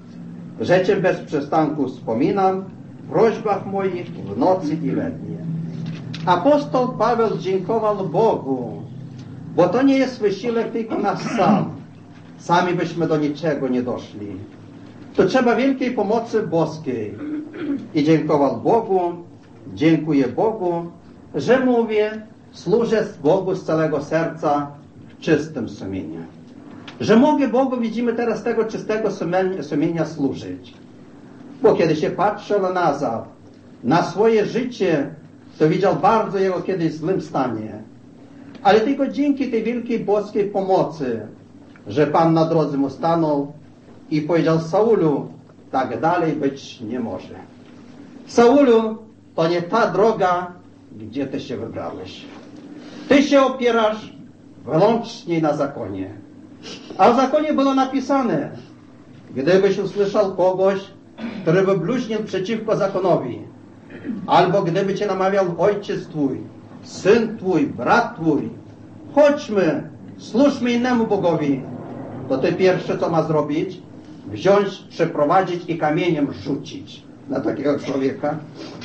że Cię bez przestanku wspominam w prośbach moich w nocy i we dnie. Apostoł Paweł dziękował Bogu, bo to nie jest wysiłek tylko nas sam. Sami byśmy do niczego nie doszli. To trzeba wielkiej pomocy boskiej. I dziękował Bogu, dziękuję Bogu, że mówię, służę Bogu z całego serca w czystym sumieniu. Że mogę Bogu, widzimy teraz tego czystego sumienia służyć. Bo kiedy się patrzył nazad, na swoje życie, to widział bardzo jego kiedyś w złym stanie. Ale tylko dzięki tej wielkiej boskiej pomocy, że Pan na drodze mu stanął i powiedział, Saulu, tak dalej być nie może. Saulu, to nie ta droga, gdzie ty się wybrałeś. Ty się opierasz wyłącznie na zakonie. A w zakonie było napisane, gdybyś usłyszał kogoś, który by bluźnił przeciwko zakonowi, albo gdyby cię namawiał ojciec twój, syn twój, brat twój, chodźmy, służmy innemu Bogowi, to ty pierwsze co ma zrobić? Wziąć, przeprowadzić i kamieniem rzucić na takiego człowieka.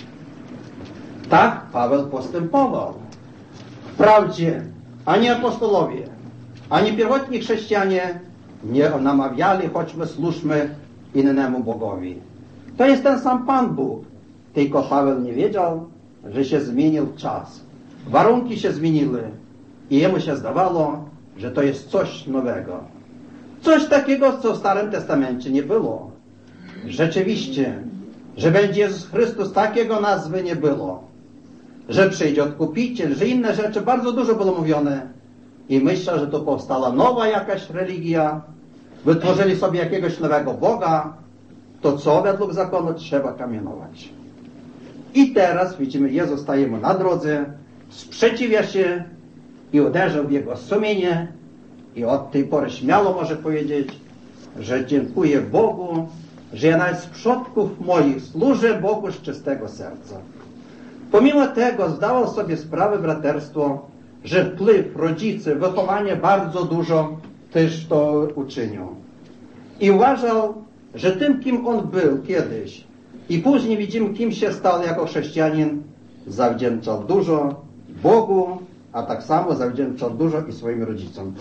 Tak Paweł postępował. Wprawdzie ani apostolowie, ani pierwotni chrześcijanie nie namawiali, chodźmy, służmy innemu Bogowi. To jest ten sam Pan Bóg. Tylko Paweł nie wiedział, że się zmienił czas. Warunki się zmieniły i jemu się zdawało, że to jest coś nowego. Coś takiego, co w Starym Testamencie nie było. Rzeczywiście, że będzie Jezus Chrystus, takiego nazwy nie było. Że przyjdzie Odkupiciel, że inne rzeczy, bardzo dużo było mówione. I myślał, że to powstała nowa jakaś religia, wytworzyli sobie jakiegoś nowego Boga, to co według zakonu trzeba kamienować. I teraz widzimy, Jezus staje mu na drodze, sprzeciwia się i uderzył w jego sumienie i od tej pory śmiało może powiedzieć, że dziękuję Bogu, że ja nawet z przodków moich służę Bogu z czystego serca. Pomimo tego zdawał sobie sprawę, braterstwo, że wpływ rodzice, wychowanie bardzo dużo też to uczynią. I uważał, że tym, kim on był kiedyś, I później widzimy, kim się stał jako chrześcijanin. Zawdzięczał dużo Bogu, a tak samo zawdzięczał dużo i swoim rodzicom.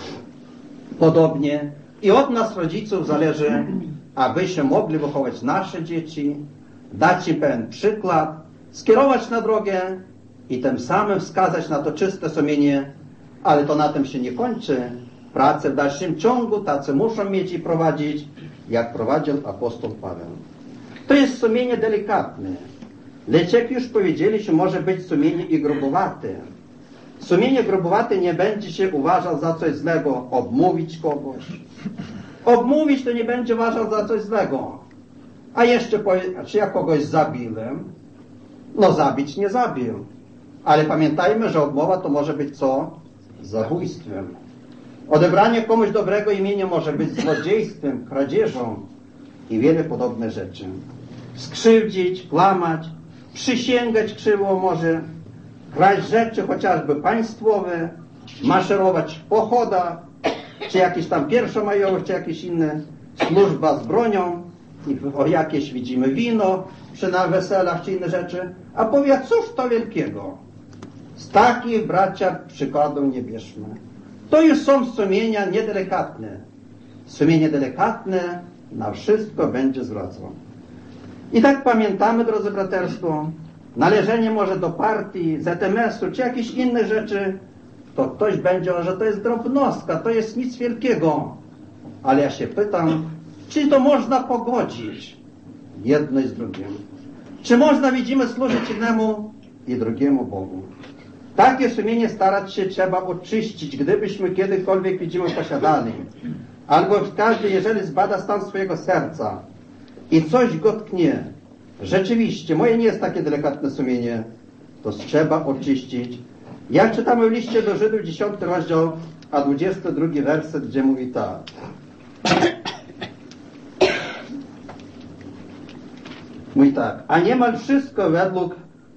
Podobnie i od nas, rodziców, zależy, abyśmy mogli wychować nasze dzieci, dać im pewien przykład, skierować na drogę i tym samym wskazać na to czyste sumienie, ale to na tym się nie kończy. Pracę w dalszym ciągu tacy muszą mieć i prowadzić, jak prowadził apostoł Paweł. To jest sumienie delikatne, lecz jak już powiedzieliśmy, może być sumienie i grubowate. Sumienie grubowate nie będzie się uważał za coś złego, obmówić kogoś. Obmówić to nie będzie uważał za coś złego. A jeszcze powie, czy ja kogoś zabiłem? No zabić nie zabił. Ale pamiętajmy, że obmowa to może być co? Zabójstwem. Odebranie komuś dobrego imienia może być złodziejstwem, kradzieżą i wiele podobnych rzeczy. Skrzywdzić, kłamać, przysięgać krzywo może, kraść rzeczy chociażby państwowe, maszerować w pochodach, czy jakieś tam pierwszomajowe, czy jakieś inne, służba z bronią, i o jakieś widzimy wino, czy na weselach, czy inne rzeczy. A powie, cóż to wielkiego? Z takich, bracia, przykładów nie bierzmy. To już są sumienia niedelikatne. Sumienie delikatne na wszystko będzie zwracał. I tak pamiętamy, drodzy braterstwo, należenie może do partii, ZMS-u, czy jakieś inne rzeczy, to ktoś będzie, że to jest drobnostka, to jest nic wielkiego. Ale ja się pytam, czy to można pogodzić jedno z drugim? Czy można, widzimy, służyć jednemu i drugiemu Bogu? Takie sumienie starać się trzeba oczyścić, gdybyśmy kiedykolwiek, widzimy, posiadali. Albo każdy, jeżeli zbada stan swojego serca i coś go tknie, rzeczywiście, moje nie jest takie delikatne sumienie, to trzeba oczyścić. Jak czytamy w liście do Żydów, 10 rozdział, a 22 werset, gdzie mówi tak. Mówi tak, a niemal wszystko według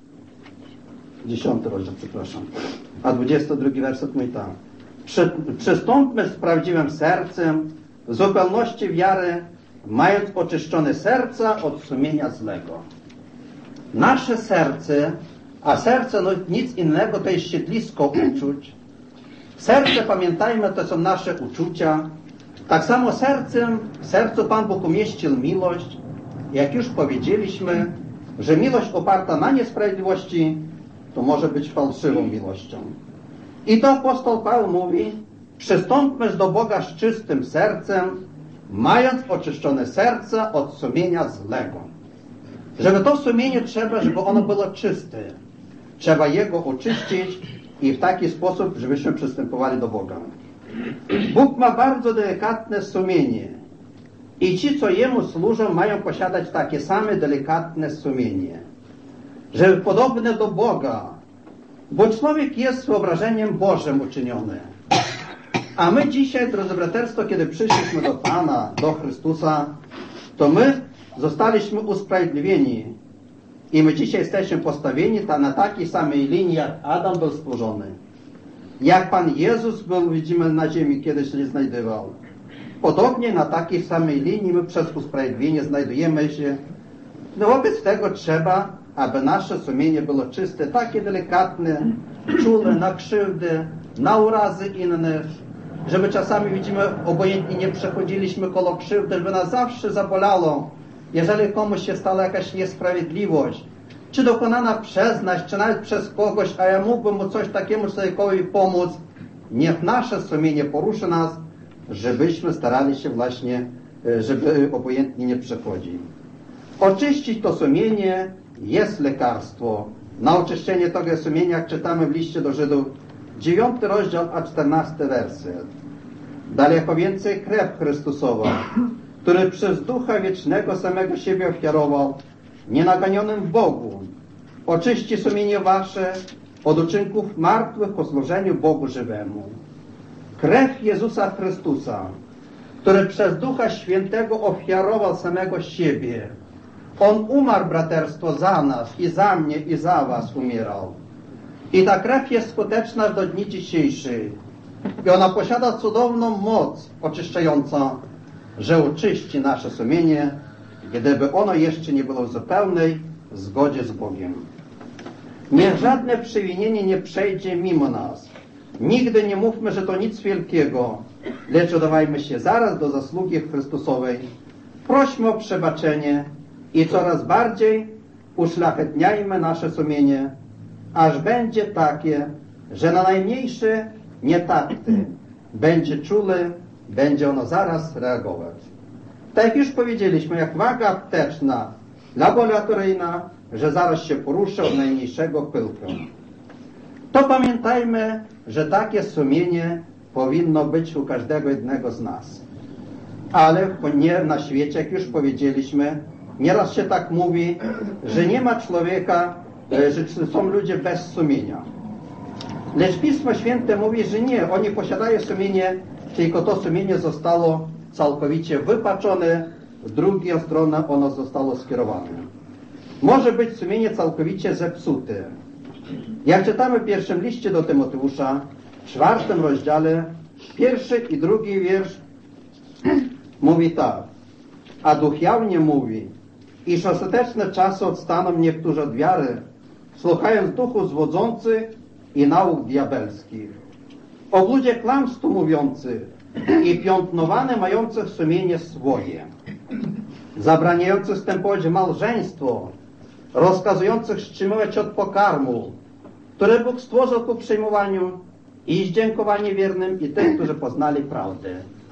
10 rozdział, przepraszam, a 22 werset mówi tak. Przystąpmy z prawdziwym sercem, w zupełności wiary, mając oczyszczone serca od sumienia złego. Nasze serce, a serce no nic innego, to jest siedlisko uczuć. Serce, pamiętajmy, to są nasze uczucia. Tak samo w sercu Pan Bóg umieścił miłość. Jak już powiedzieliśmy, że miłość oparta na niesprawiedliwości to może być fałszywą miłością. I to apostoł Paweł mówi, przystąpmy do Boga z czystym sercem, mając oczyszczone serca od sumienia złego. Żeby to sumienie trzeba, żeby ono było czyste. Trzeba jego oczyścić i w taki sposób, żebyśmy przystępowali do Boga. Bóg ma bardzo delikatne sumienie. I ci, co Jemu służą, mają posiadać takie same delikatne sumienie. Żeby podobne do Boga. Bo człowiek jest wyobrażeniem Bożym uczyniony. A my dzisiaj, drodzy braterstwo, kiedy przyszliśmy do Pana, do Chrystusa, to my zostaliśmy usprawiedliwieni. I my dzisiaj jesteśmy postawieni na takiej samej linii, jak Adam był stworzony. Jak Pan Jezus był, widzimy, na ziemi, kiedyś się znajdował. Podobnie na takiej samej linii my przez usprawiedliwienie znajdujemy się. No wobec tego trzeba, aby nasze sumienie było czyste, takie delikatne, czule na krzywdy, na urazy innych, żeby czasami, widzimy, obojętnie nie przechodziliśmy koło krzywdy, żeby nas zawsze zabolało, jeżeli komuś się stała jakaś niesprawiedliwość, czy dokonana przez nas, czy nawet przez kogoś, a ja mógłbym mu coś takiemu człowiekowi pomóc, niech nasze sumienie poruszy nas, żebyśmy starali się właśnie, żeby obojętnie nie przechodzić. Oczyścić to sumienie jest lekarstwo. Na oczyszczenie tego sumienia, jak czytamy w liście do Żydów, 9 rozdział, a 14 werset. Daleko więcej krew Chrystusowa, który przez Ducha Wiecznego samego siebie ofiarował, nienaganionym Bogu, oczyści sumienie wasze od uczynków martwych po służeniu Bogu żywemu. Krew Jezusa Chrystusa, który przez Ducha Świętego ofiarował samego siebie. On umarł, braterstwo, za nas i za mnie i za was umierał. I ta krew jest skuteczna do dni dzisiejszych. I ona posiada cudowną moc oczyszczającą, że oczyści nasze sumienie gdyby ono jeszcze nie było w zupełnej zgodzie z Bogiem. Niech żadne przewinienie nie przejdzie mimo nas. Nigdy nie mówmy, że to nic wielkiego, lecz udawajmy się zaraz do zasługi Chrystusowej. Prośmy o przebaczenie i coraz bardziej uszlachetniajmy nasze sumienie, aż będzie takie, że na najmniejsze nietakty będzie czule, będzie ono zaraz reagować. Tak jak już powiedzieliśmy, jak waga apteczna, laboratoryjna, że zaraz się poruszy od najmniejszego pyłka. To pamiętajmy, że takie sumienie powinno być u każdego jednego z nas. Ale nie na świecie, jak już powiedzieliśmy, nieraz się tak mówi, że nie ma człowieka, że są ludzie bez sumienia. Lecz Pismo Święte mówi, że nie, oni posiadają sumienie, tylko to sumienie zostało całkowicie wypaczone, w drugą stronę ono zostało skierowane. Może być sumienie całkowicie zepsute. Jak czytamy w pierwszym liście do Tymoteusza, w 4 rozdziale, 1 i 2 wiersz, mówi tak: a Duch jawnie mówi, iż ostateczne czasy odstaną niektórzy od wiary, słuchając duchów zwodzących i nauk diabelskich, o ludzie kłamstwo mówiących i piętnowane mających sumienie swoje, zabraniających wstępować w małżeństwo, rozkazujących wstrzymywać od pokarmu, które Bóg stworzył ku przyjmowaniu i dziękowanie wiernym i tym, którzy poznali prawdę.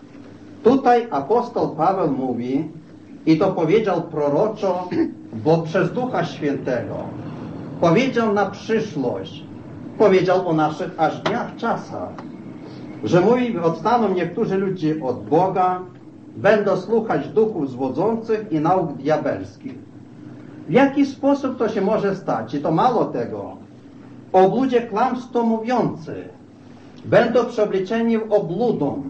Tutaj apostoł Paweł mówi, i to powiedział proroczo, bo przez Ducha Świętego powiedział na przyszłość, powiedział o naszych aż dniach, czasach, że mówi, odstaną niektórzy ludzie od Boga, będą słuchać duchów zwodzących i nauk diabelskich. W jaki sposób to się może stać? I to mało tego. O ludzie kłamstwo mówiący będą przeobliczeni obludą.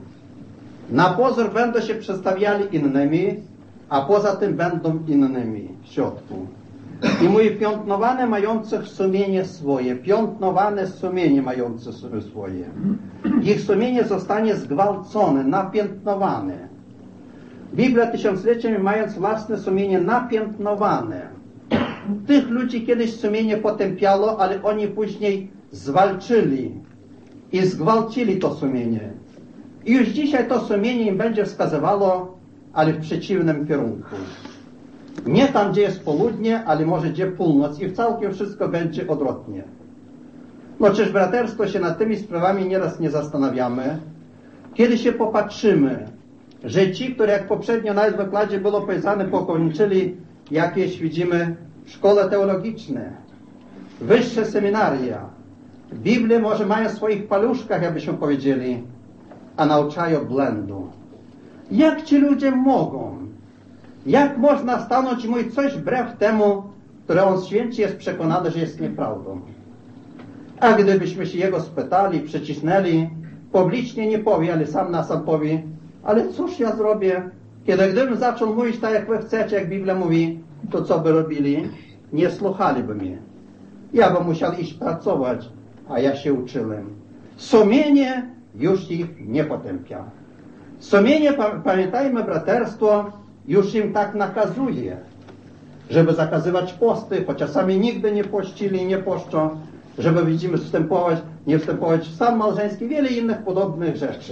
Na pozór będą się przedstawiali innymi, a poza tym będą innymi w środku. I mówi, piętnowane mające sumienie swoje, piętnowane sumienie mające swoje. Ich sumienie zostanie zgwałcone, napiętnowane. Biblia tysiącleciami mając własne sumienie napiętnowane. Tych ludzi kiedyś sumienie potępiało, ale oni później zwalczyli i zgwałcili to sumienie. I już dzisiaj to sumienie im będzie wskazywało, ale w przeciwnym kierunku. Nie tam, gdzie jest południe, ale może gdzie północ i w całkiem wszystko będzie odwrotnie. No czyż braterstwo się nad tymi sprawami nieraz nie zastanawiamy? Kiedy się popatrzymy, że ci, które jak poprzednio na wykładzie było powiedziane, pokończyli jakieś, widzimy, szkoły teologiczne, wyższe seminaria, Biblię może mają w swoich paluszkach, jakbyśmy powiedzieli, a nauczają błędu. Jak ci ludzie mogą? Jak można stanąć i mówić coś wbrew temu, które on święcie jest przekonany, że jest nieprawdą? A gdybyśmy się jego spytali, przycisnęli, publicznie nie powie, ale sam na sam powie, ale cóż ja zrobię? Gdybym zaczął mówić tak, jak wy chcecie, jak Biblia mówi, to co by robili? Nie słuchaliby mnie. Ja bym musiał iść pracować, a ja się uczyłem. Sumienie już ich nie potępia. Sumienie, pamiętajmy, braterstwo, już im tak nakazuje, żeby zakazywać posty, chociaż sami nigdy nie pościli, nie poszczą, żeby, widzimy, nie wstępować w stan małżeński, wiele innych podobnych rzeczy.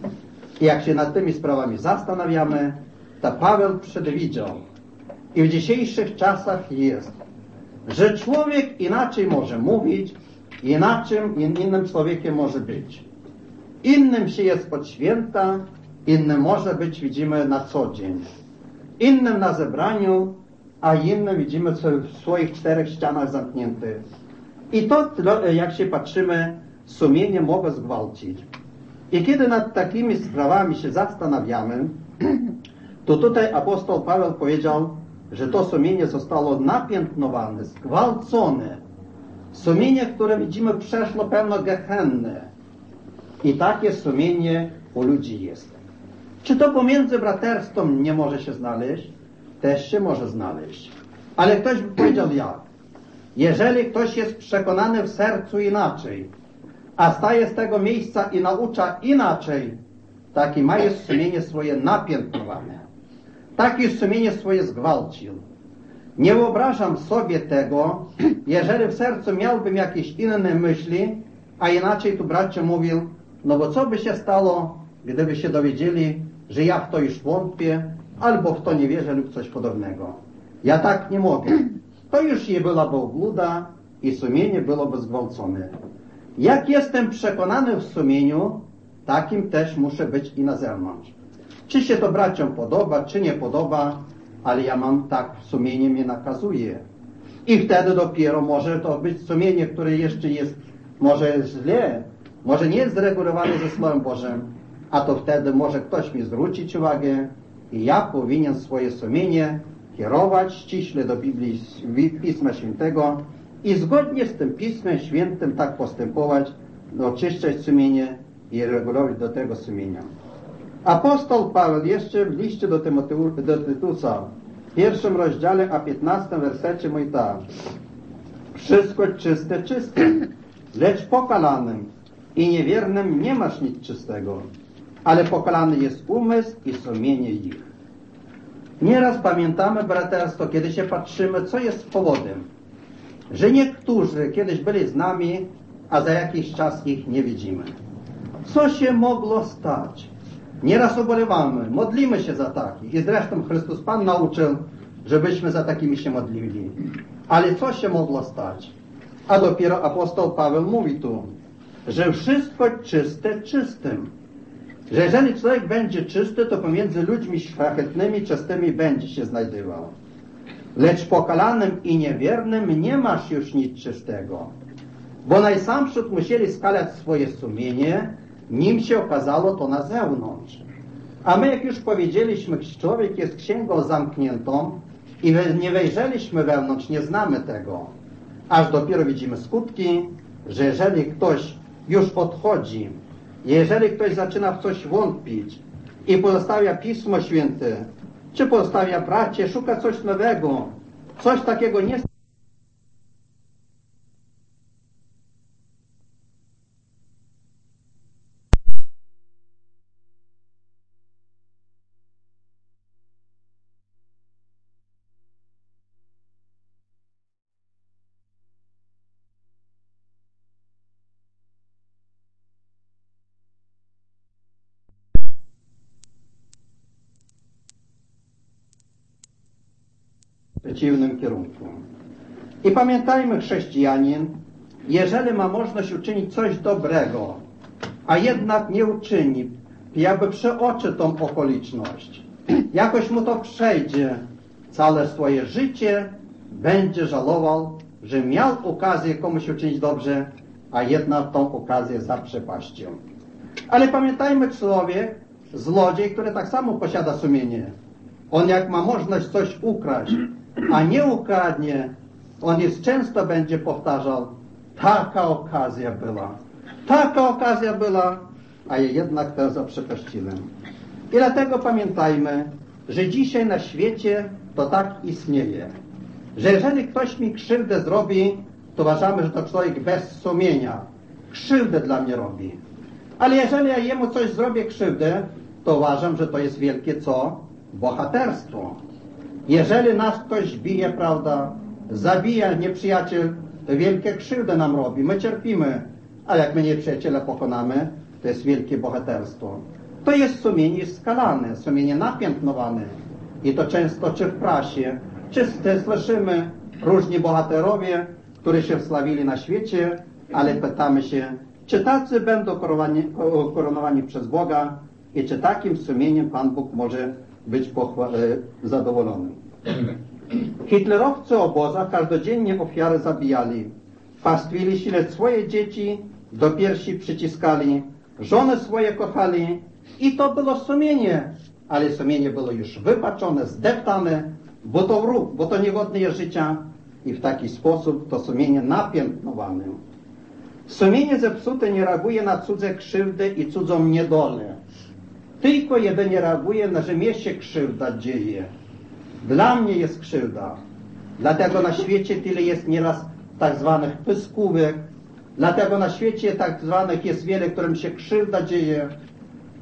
I jak się nad tymi sprawami zastanawiamy, to Paweł przewidział i w dzisiejszych czasach jest, że człowiek inaczej może mówić, inaczej innym człowiekiem może być. Innym się jest od święta, innym może być, widzimy, na co dzień. Innym na zebraniu, a innym widzimy w swoich 4 ścianach zamkniętych. I to, jak się patrzymy, sumienie mogę zgwałcić. I kiedy nad takimi sprawami się zastanawiamy, to tutaj apostoł Paweł powiedział, że to sumienie zostało napiętnowane, zgwałcone. Sumienie, które widzimy przeszło pełno gehennę. I takie sumienie u ludzi jest. Czy to pomiędzy braterstwem nie może się znaleźć? Też się może znaleźć. Ale ktoś by powiedział jak? Jeżeli ktoś jest przekonany w sercu inaczej, a staje z tego miejsca i naucza inaczej, taki ma jest sumienie swoje napiętnowane. tak już sumienie swoje zgwałcił. Nie wyobrażam sobie tego, jeżeli w sercu miałbym jakieś inne myśli, a inaczej tu bracie mówił, no bo co by się stało, gdyby się dowiedzieli, że ja w to już wątpię, albo w to nie wierzę lub coś podobnego. Ja tak nie mogę. To już jej byłaby obluda i sumienie byłoby zgwałcone. Jak jestem przekonany w sumieniu, takim też muszę być i na zewnątrz. Czy się to braciom podoba, czy nie podoba, ale ja mam tak, sumienie mnie nakazuje. I wtedy dopiero może to być sumienie, które jeszcze jest może źle, może nie jest zregulowane ze Słowem Bożym, a to wtedy może ktoś mi zwrócić uwagę i ja powinien swoje sumienie kierować ściśle do Biblii, Pisma Świętego i zgodnie z tym Pismem Świętym tak postępować, oczyszczać sumienie i regulować do tego sumienia. Apostoł Paweł jeszcze w liście do Tytusa w 1 rozdziale, a 15 wersecie mówi tak: wszystko czyste, lecz pokalanym i niewiernym nie masz nic czystego, ale pokalany jest umysł i sumienie ich. Nieraz pamiętamy, braterstwo, kiedy się patrzymy, co jest powodem, że niektórzy kiedyś byli z nami, a za jakiś czas ich nie widzimy. Co się mogło stać? Nieraz ubolewamy, modlimy się za takich. I zresztą Chrystus Pan nauczył, żebyśmy za takimi się modlili. Ale co się mogło stać? A dopiero apostoł Paweł mówi tu, że wszystko czyste czystym. Że jeżeli człowiek będzie czysty, to pomiędzy ludźmi szlachetnymi, czystymi będzie się znajdował. Lecz pokalanym i niewiernym nie masz już nic czystego. Bo najsamprzód musieli skalać swoje sumienie, nim się okazało to na zewnątrz. A my, jak już powiedzieliśmy, człowiek jest księgą zamkniętą i nie wejrzeliśmy wewnątrz, nie znamy tego. Aż dopiero widzimy skutki, że jeżeli ktoś już odchodzi, jeżeli ktoś zaczyna w coś wątpić i pozostawia Pismo Święte, czy pozostawia bracie, szuka coś nowego, coś takiego nie w przeciwnym kierunku. I pamiętajmy, chrześcijanin, jeżeli ma możliwość uczynić coś dobrego, a jednak nie uczyni, jakby przeoczy tą okoliczność, jakoś mu to przejdzie, całe swoje życie będzie żałował, że miał okazję komuś uczynić dobrze, a jednak tą okazję zaprzepaścił. Ale pamiętajmy, człowiek, złodziej, który tak samo posiada sumienie, on jak ma możliwość coś ukraść, a nie ukradnie, on jest często będzie powtarzał, taka okazja była, a ja jednak to zaprzepaściłem. I dlatego pamiętajmy, że dzisiaj na świecie to tak istnieje, że jeżeli ktoś mi krzywdę zrobi, to uważamy, że to człowiek bez sumienia. Krzywdę dla mnie robi. Ale jeżeli ja jemu coś zrobię krzywdę, to uważam, że to jest wielkie co? Bohaterstwo. Jeżeli nas ktoś bije, prawda, zabija nieprzyjaciel, to wielkie krzywdy nam robi. My cierpimy, ale jak my nieprzyjaciela pokonamy, to jest wielkie bohaterstwo. To jest sumienie skalane, sumienie napiętnowane. I to często czy w prasie, czy słyszymy różni bohaterowie, którzy się wsławili na świecie, ale pytamy się, czy tacy będą koronowani przez Boga i czy takim sumieniem Pan Bóg może być zadowolony. Hitlerowcy w obozach każdodziennie ofiary zabijali, pastwili się, lecz swoje dzieci do piersi przyciskali, żony swoje kochali i to było sumienie, ale sumienie było już wypaczone, zdeptane, bo to wróg, bo to niegodne jest życia i w taki sposób to sumienie napiętnowane. Sumienie zepsute nie reaguje na cudze krzywdy i cudzą niedolę. Tylko jedynie reaguje na, że mnie się krzywda dzieje. Dla mnie jest krzywda. Dlatego na świecie tyle jest nieraz tak zwanych pyskówek. Dlatego na świecie tak zwanych jest wiele, którym się krzywda dzieje.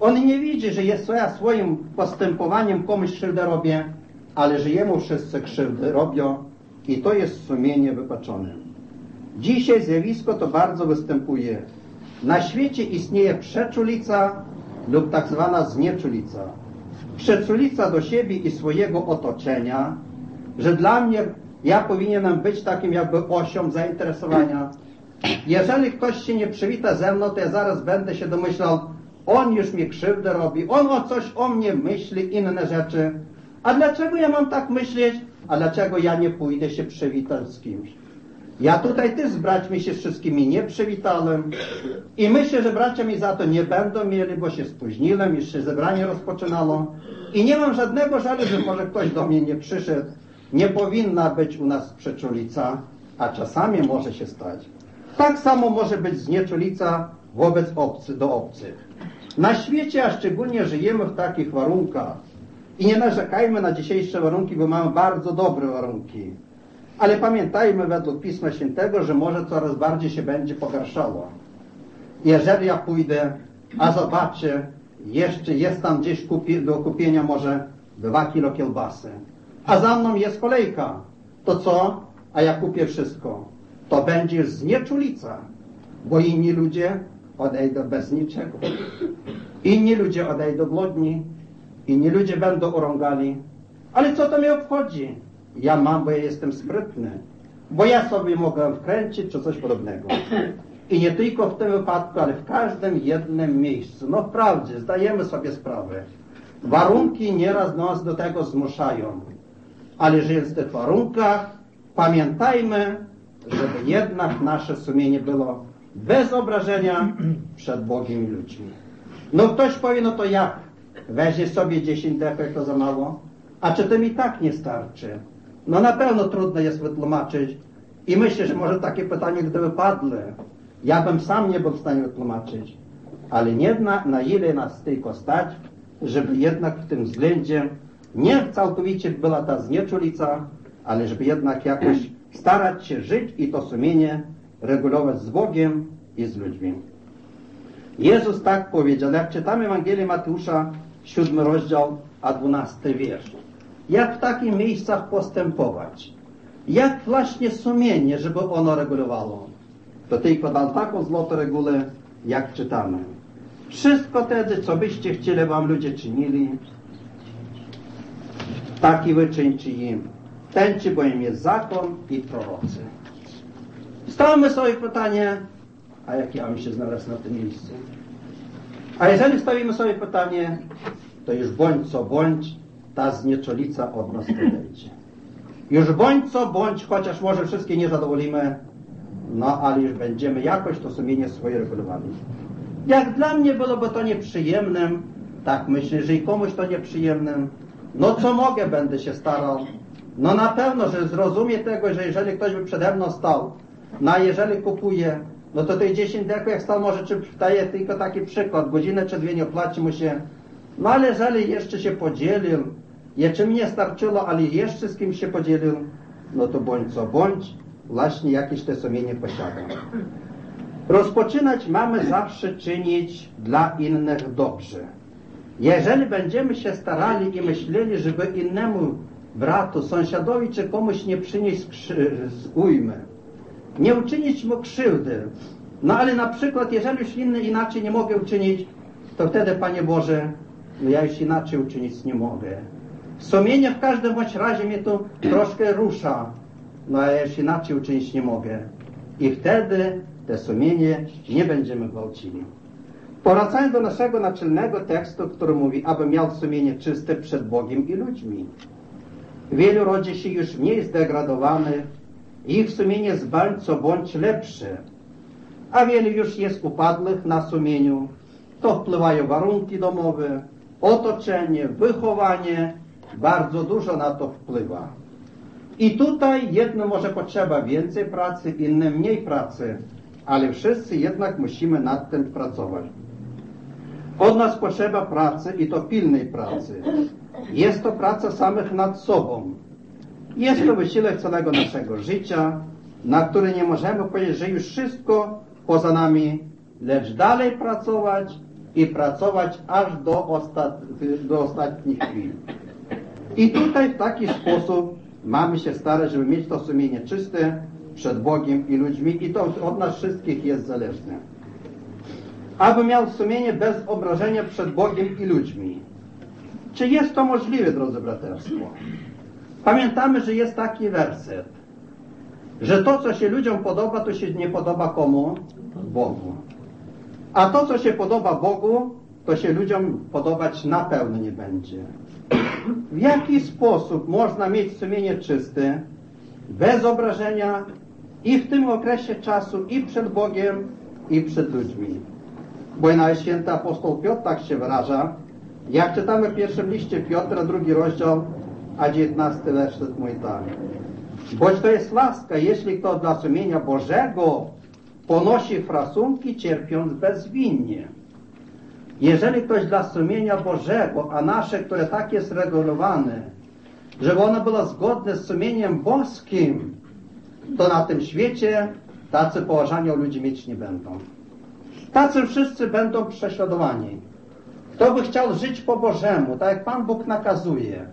On nie widzi, że ja swoim postępowaniem komuś krzywdę robię, ale że jemu wszyscy krzywdy robią i to jest sumienie wypaczone. Dzisiaj zjawisko to bardzo występuje. Na świecie istnieje przeczulica lub tak zwana znieczulica. Przeczulica do siebie i swojego otoczenia, że dla mnie ja powinienem być takim jakby osią zainteresowania. Jeżeli ktoś się nie przywita ze mną, to ja zaraz będę się domyślał, on już mi krzywdę robi, on o coś o mnie myśli, inne rzeczy. A dlaczego ja mam tak myśleć? A dlaczego ja nie pójdę się przywitać z kimś? Ja tutaj też z braćmi się wszystkimi nie przywitałem i myślę, że bracia mi za to nie będą mieli, bo się spóźniłem, już się zebranie rozpoczynało i nie mam żadnego żalu, że może ktoś do mnie nie przyszedł. Nie powinna być u nas przeczulica, a czasami może się stać. Tak samo może być znieczulica wobec do obcych. Na świecie, a szczególnie żyjemy w takich warunkach i nie narzekajmy na dzisiejsze warunki, bo mamy bardzo dobre warunki. Ale pamiętajmy według Pisma Świętego, że może coraz bardziej się będzie pogarszało. Jeżeli ja pójdę, a zobaczę, jeszcze jest tam gdzieś do kupienia może 2 kilo kiełbasy, a za mną jest kolejka, to co? A ja kupię wszystko. To będzie znieczulica, bo inni ludzie odejdą bez niczego. Inni ludzie odejdą głodni, inni ludzie będą urągali. Ale co to mnie obchodzi? Ja mam, bo ja jestem sprytny, bo ja sobie mogę wkręcić czy coś podobnego. I nie tylko w tym wypadku, ale w każdym jednym miejscu. No wprawdzie, zdajemy sobie sprawę. Warunki nieraz nas do tego zmuszają. Ale żyjąc w tych warunkach, pamiętajmy, żeby jednak nasze sumienie było bez obrażenia przed Bogiem i ludźmi. No ktoś powie, no to jak? Weźmie sobie 10 dechek, to za mało? A czy to mi tak nie starczy? No na pewno trudno jest wytłumaczyć i myślę, że może takie pytanie gdyby padły, ja bym sam nie był w stanie wytłumaczyć, ale nie na ile nas tylko stać, żeby jednak w tym względzie nie całkowicie była ta znieczulica, ale żeby jednak jakoś starać się żyć i to sumienie regulować z Bogiem i z ludźmi. Jezus tak powiedział, jak czytamy Ewangelię Mateusza, 7 rozdział, a 12 wiersz. Jak w takich miejscach postępować? Jak właśnie sumienie, żeby ono regulowało? To tylko dał taką złotą regułę, jak czytamy. Wszystko wtedy, co byście chcieli, wam ludzie czynili, tak i wy czyńcie im. Tęczy bowiem jest zakon i prorocy. Stawmy sobie pytanie, a jak ja bym się znalazł na tym miejscu? A jeżeli stawimy sobie pytanie, to już bądź co bądź, ta znieczulica od nas odejdzie. Już bądź co bądź, chociaż może wszystkie nie zadowolimy, no ale już będziemy jakoś to sumienie swoje regulowali. Jak dla mnie byłoby to nieprzyjemnym, tak myślę, że i komuś to nieprzyjemnym, no co mogę, będę się starał. No na pewno, że zrozumie tego, że jeżeli ktoś by przede mną stał, no a jeżeli kupuje, no to tej 10 deków jak stał, może czy daje tylko taki przykład, godzinę czy 2 nie opłaci mu się, no ale jeżeli jeszcze się podzielił, jeszcze mi nie starczyło, ale jeszcze z kimś się podzielił, no to bądź co bądź, właśnie jakieś te sumienie posiada. Rozpoczynać mamy zawsze czynić dla innych dobrze. Jeżeli będziemy się starali i myśleli, żeby innemu bratu, sąsiadowi czy komuś nie przynieść ujmy, nie uczynić mu krzywdy, no ale na przykład jeżeli już inny inaczej nie mogę uczynić, to wtedy, Panie Boże, no ja już inaczej uczynić nie mogę. Sumienie w każdym bądź razie mnie to troszkę rusza, no a ja już inaczej uczynić nie mogę. I wtedy te sumienie nie będziemy gwałcili. Powracając do naszego naczelnego tekstu, który mówi, aby miał sumienie czyste przed Bogiem i ludźmi. Wielu rodzi się już mniej zdegradowanych, ich sumienie jest bądź co bądź lepsze, a wielu już jest upadłych na sumieniu. To wpływają warunki domowe, otoczenie, wychowanie, bardzo dużo na to wpływa. I tutaj jedno może potrzeba więcej pracy, inne mniej pracy, ale wszyscy jednak musimy nad tym pracować. Od nas potrzeba pracy i to pilnej pracy. Jest to praca samych nad sobą. Jest to wysiłek całego naszego życia, na który nie możemy powiedzieć, że już wszystko poza nami, lecz dalej pracować i pracować aż do ostatnich chwil. I tutaj w taki sposób mamy się starać, żeby mieć to sumienie czyste przed Bogiem i ludźmi, i to od nas wszystkich jest zależne. Aby miał sumienie bez obrażenia przed Bogiem i ludźmi. Czy jest to możliwe, drodzy braterstwo? Pamiętamy, że jest taki werset, że to, co się ludziom podoba, to się nie podoba komu? Bogu. A to, co się podoba Bogu, to się ludziom podobać na pewno nie będzie. W jaki sposób można mieć sumienie czyste, bez obrażenia i w tym okresie czasu i przed Bogiem, i przed ludźmi? Bo nawet święty apostoł Piotr tak się wyraża, jak czytamy w pierwszym liście Piotra, 2 rozdział, a 19 werset mówi tak. Boć to jest łaska, jeśli kto dla sumienia Bożego ponosi frasunki, cierpiąc bezwinnie. Jeżeli ktoś dla sumienia Bożego, a nasze, które tak jest regulowane, żeby ono było zgodne z sumieniem boskim, to na tym świecie tacy poważania ludzi mieć nie będą. Tacy wszyscy będą prześladowani. Kto by chciał żyć po Bożemu, tak jak Pan Bóg nakazuje,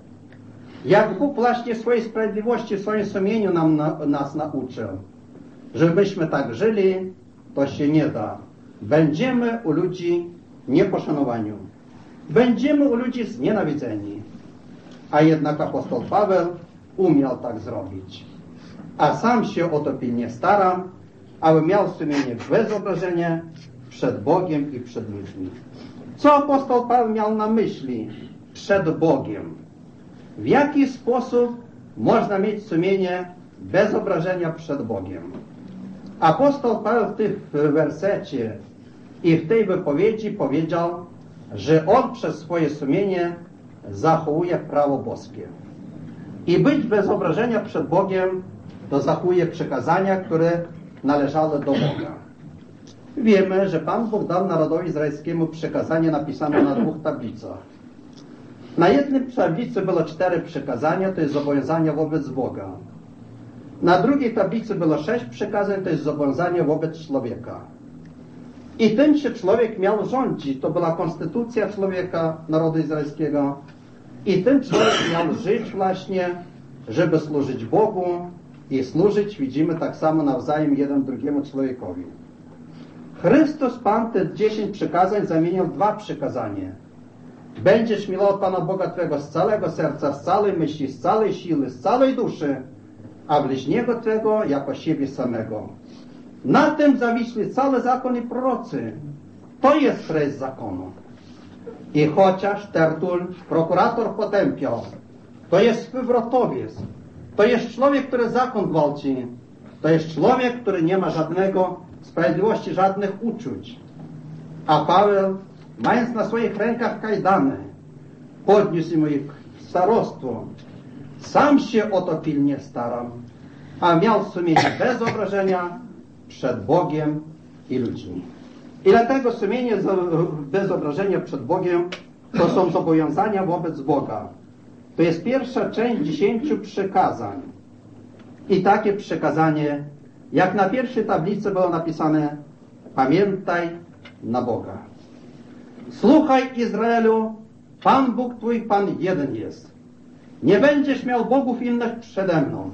jak Bóg właśnie swojej sprawiedliwości, w swoim sumieniu nas nauczył, żebyśmy tak żyli, to się nie da. Będziemy u ludzi nieposzanowani. Będziemy u ludzi znienawidzeni. A jednak apostoł Paweł umiał tak zrobić. A sam się o to pilnie staram, aby miał sumienie bez obrażenia przed Bogiem i przed ludźmi. Co apostoł Paweł miał na myśli przed Bogiem? W jaki sposób można mieć sumienie bez obrażenia przed Bogiem? Apostoł Paweł w tym wersecie i w tej wypowiedzi powiedział, że on przez swoje sumienie zachowuje prawo boskie. I być bez obrażenia przed Bogiem to zachowuje przykazania, które należały do Boga. Wiemy, że Pan Bóg dał narodowi izraelskiemu przykazanie napisane na 2 tablicach. Na jednej tablicy było 4 przykazania, to jest zobowiązania wobec Boga. Na drugiej tablicy było 6 przykazań, to jest zobowiązanie wobec człowieka. I tym się człowiek miał rządzić. To była konstytucja człowieka, narodu izraelskiego. I tym człowiek miał żyć właśnie, żeby służyć Bogu i służyć, widzimy, tak samo nawzajem jeden drugiemu człowiekowi. Chrystus Pan te 10 przykazań zamienił w 2 przykazania. Będziesz miłował Pana Boga Twego z całego serca, z całej myśli, z całej siły, z całej duszy, a bliźniego Twego jako siebie samego. Na tym zawisły cały zakon i prorocy. To jest treść zakonu. I chociaż Tertul, prokurator potępiał, to jest wywrotowiec, to jest człowiek, który zakon gwałci, to jest człowiek, który nie ma żadnego sprawiedliwości, żadnych uczuć. A Paweł, mając na swoich rękach kajdany, podniósł mu ich starostwo. Sam się o to pilnie staram, a miał sumienie bez obrażenia przed Bogiem i ludźmi. I dlatego sumienie bez obrażenia przed Bogiem to są zobowiązania wobec Boga. To jest pierwsza część 10 przykazań. I takie przykazanie, jak na pierwszej tablicy było napisane, pamiętaj na Boga. Słuchaj, Izraelu, Pan Bóg Twój, Pan jeden jest. Nie będziesz miał bogów innych przede mną.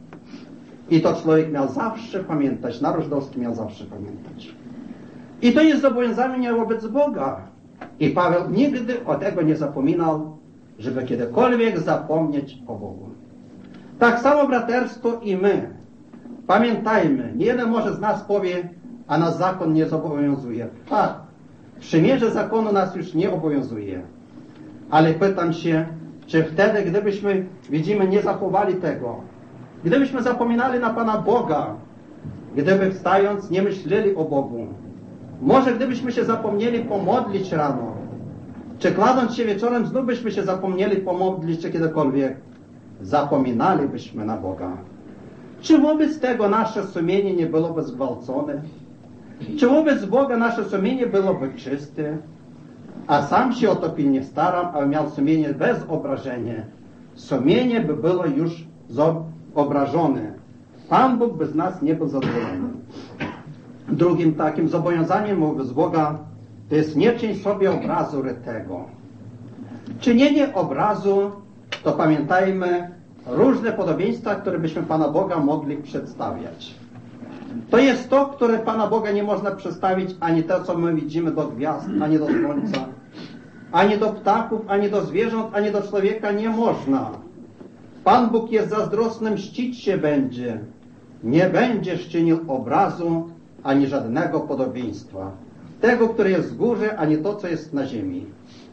I to człowiek miał zawsze pamiętać, naród żydowski miał zawsze pamiętać. I to jest zobowiązanie wobec Boga. I Paweł nigdy o tego nie zapominał, żeby kiedykolwiek zapomnieć o Bogu. Tak samo braterstwo i my. Pamiętajmy, nie jeden może z nas powie, a nas zakon nie zobowiązuje. Tak, przymierze zakonu nas już nie obowiązuje. Ale pytam się, czy wtedy, gdybyśmy, widzimy, nie zachowali tego, gdybyśmy zapominali na Pana Boga, gdyby wstając nie myśleli o Bogu, może gdybyśmy się zapomnieli pomodlić rano, czy kładąc się wieczorem znów byśmy się zapomnieli pomodlić, czy kiedykolwiek, zapominalibyśmy na Boga. Czy wobec tego nasze sumienie nie byłoby zgwałcone? Czy wobec Boga nasze sumienie byłoby czyste? A sam się o to pilnie staram, aby miał sumienie bez obrażenia. Sumienie by było już obrażone. Pan Bóg by z nas nie był zadowolony. Drugim takim zobowiązaniem wobec Boga to jest nie czyń sobie obrazu rytego. Czynienie obrazu, to pamiętajmy, różne podobieństwa, które byśmy Pana Boga mogli przedstawiać. To jest to, które Pana Boga nie można przedstawić ani to, co my widzimy do gwiazd, ani do słońca, ani do ptaków, ani do zwierząt, ani do człowieka nie można. Pan Bóg jest zazdrosny, mścić się będzie. Nie będziesz czynił obrazu, ani żadnego podobieństwa. Tego, które jest w górze, ani to, co jest na ziemi.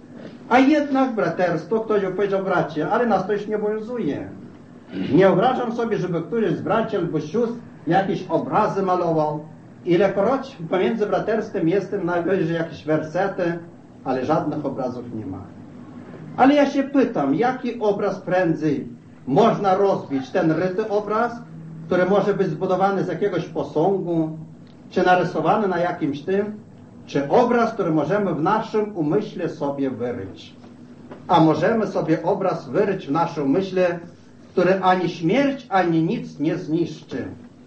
A jednak braterstwo, ktoś powiedział, bracie, ale nas to już nie obowiązuje. Nie wyobrażam sobie, żeby któryś z braci albo sióstr jakieś obrazy malował. Ilekroć pomiędzy braterstwem jestem najwyżej jakieś wersety, ale żadnych obrazów nie ma. Ale ja się pytam, jaki obraz prędzej można rozbić? Ten ryty obraz, który może być zbudowany z jakiegoś posągu, czy narysowany na jakimś tym, czy obraz, który możemy w naszym umyśle sobie wyryć. A możemy sobie obraz wyryć w naszym umyśle, który ani śmierć, ani nic nie zniszczy.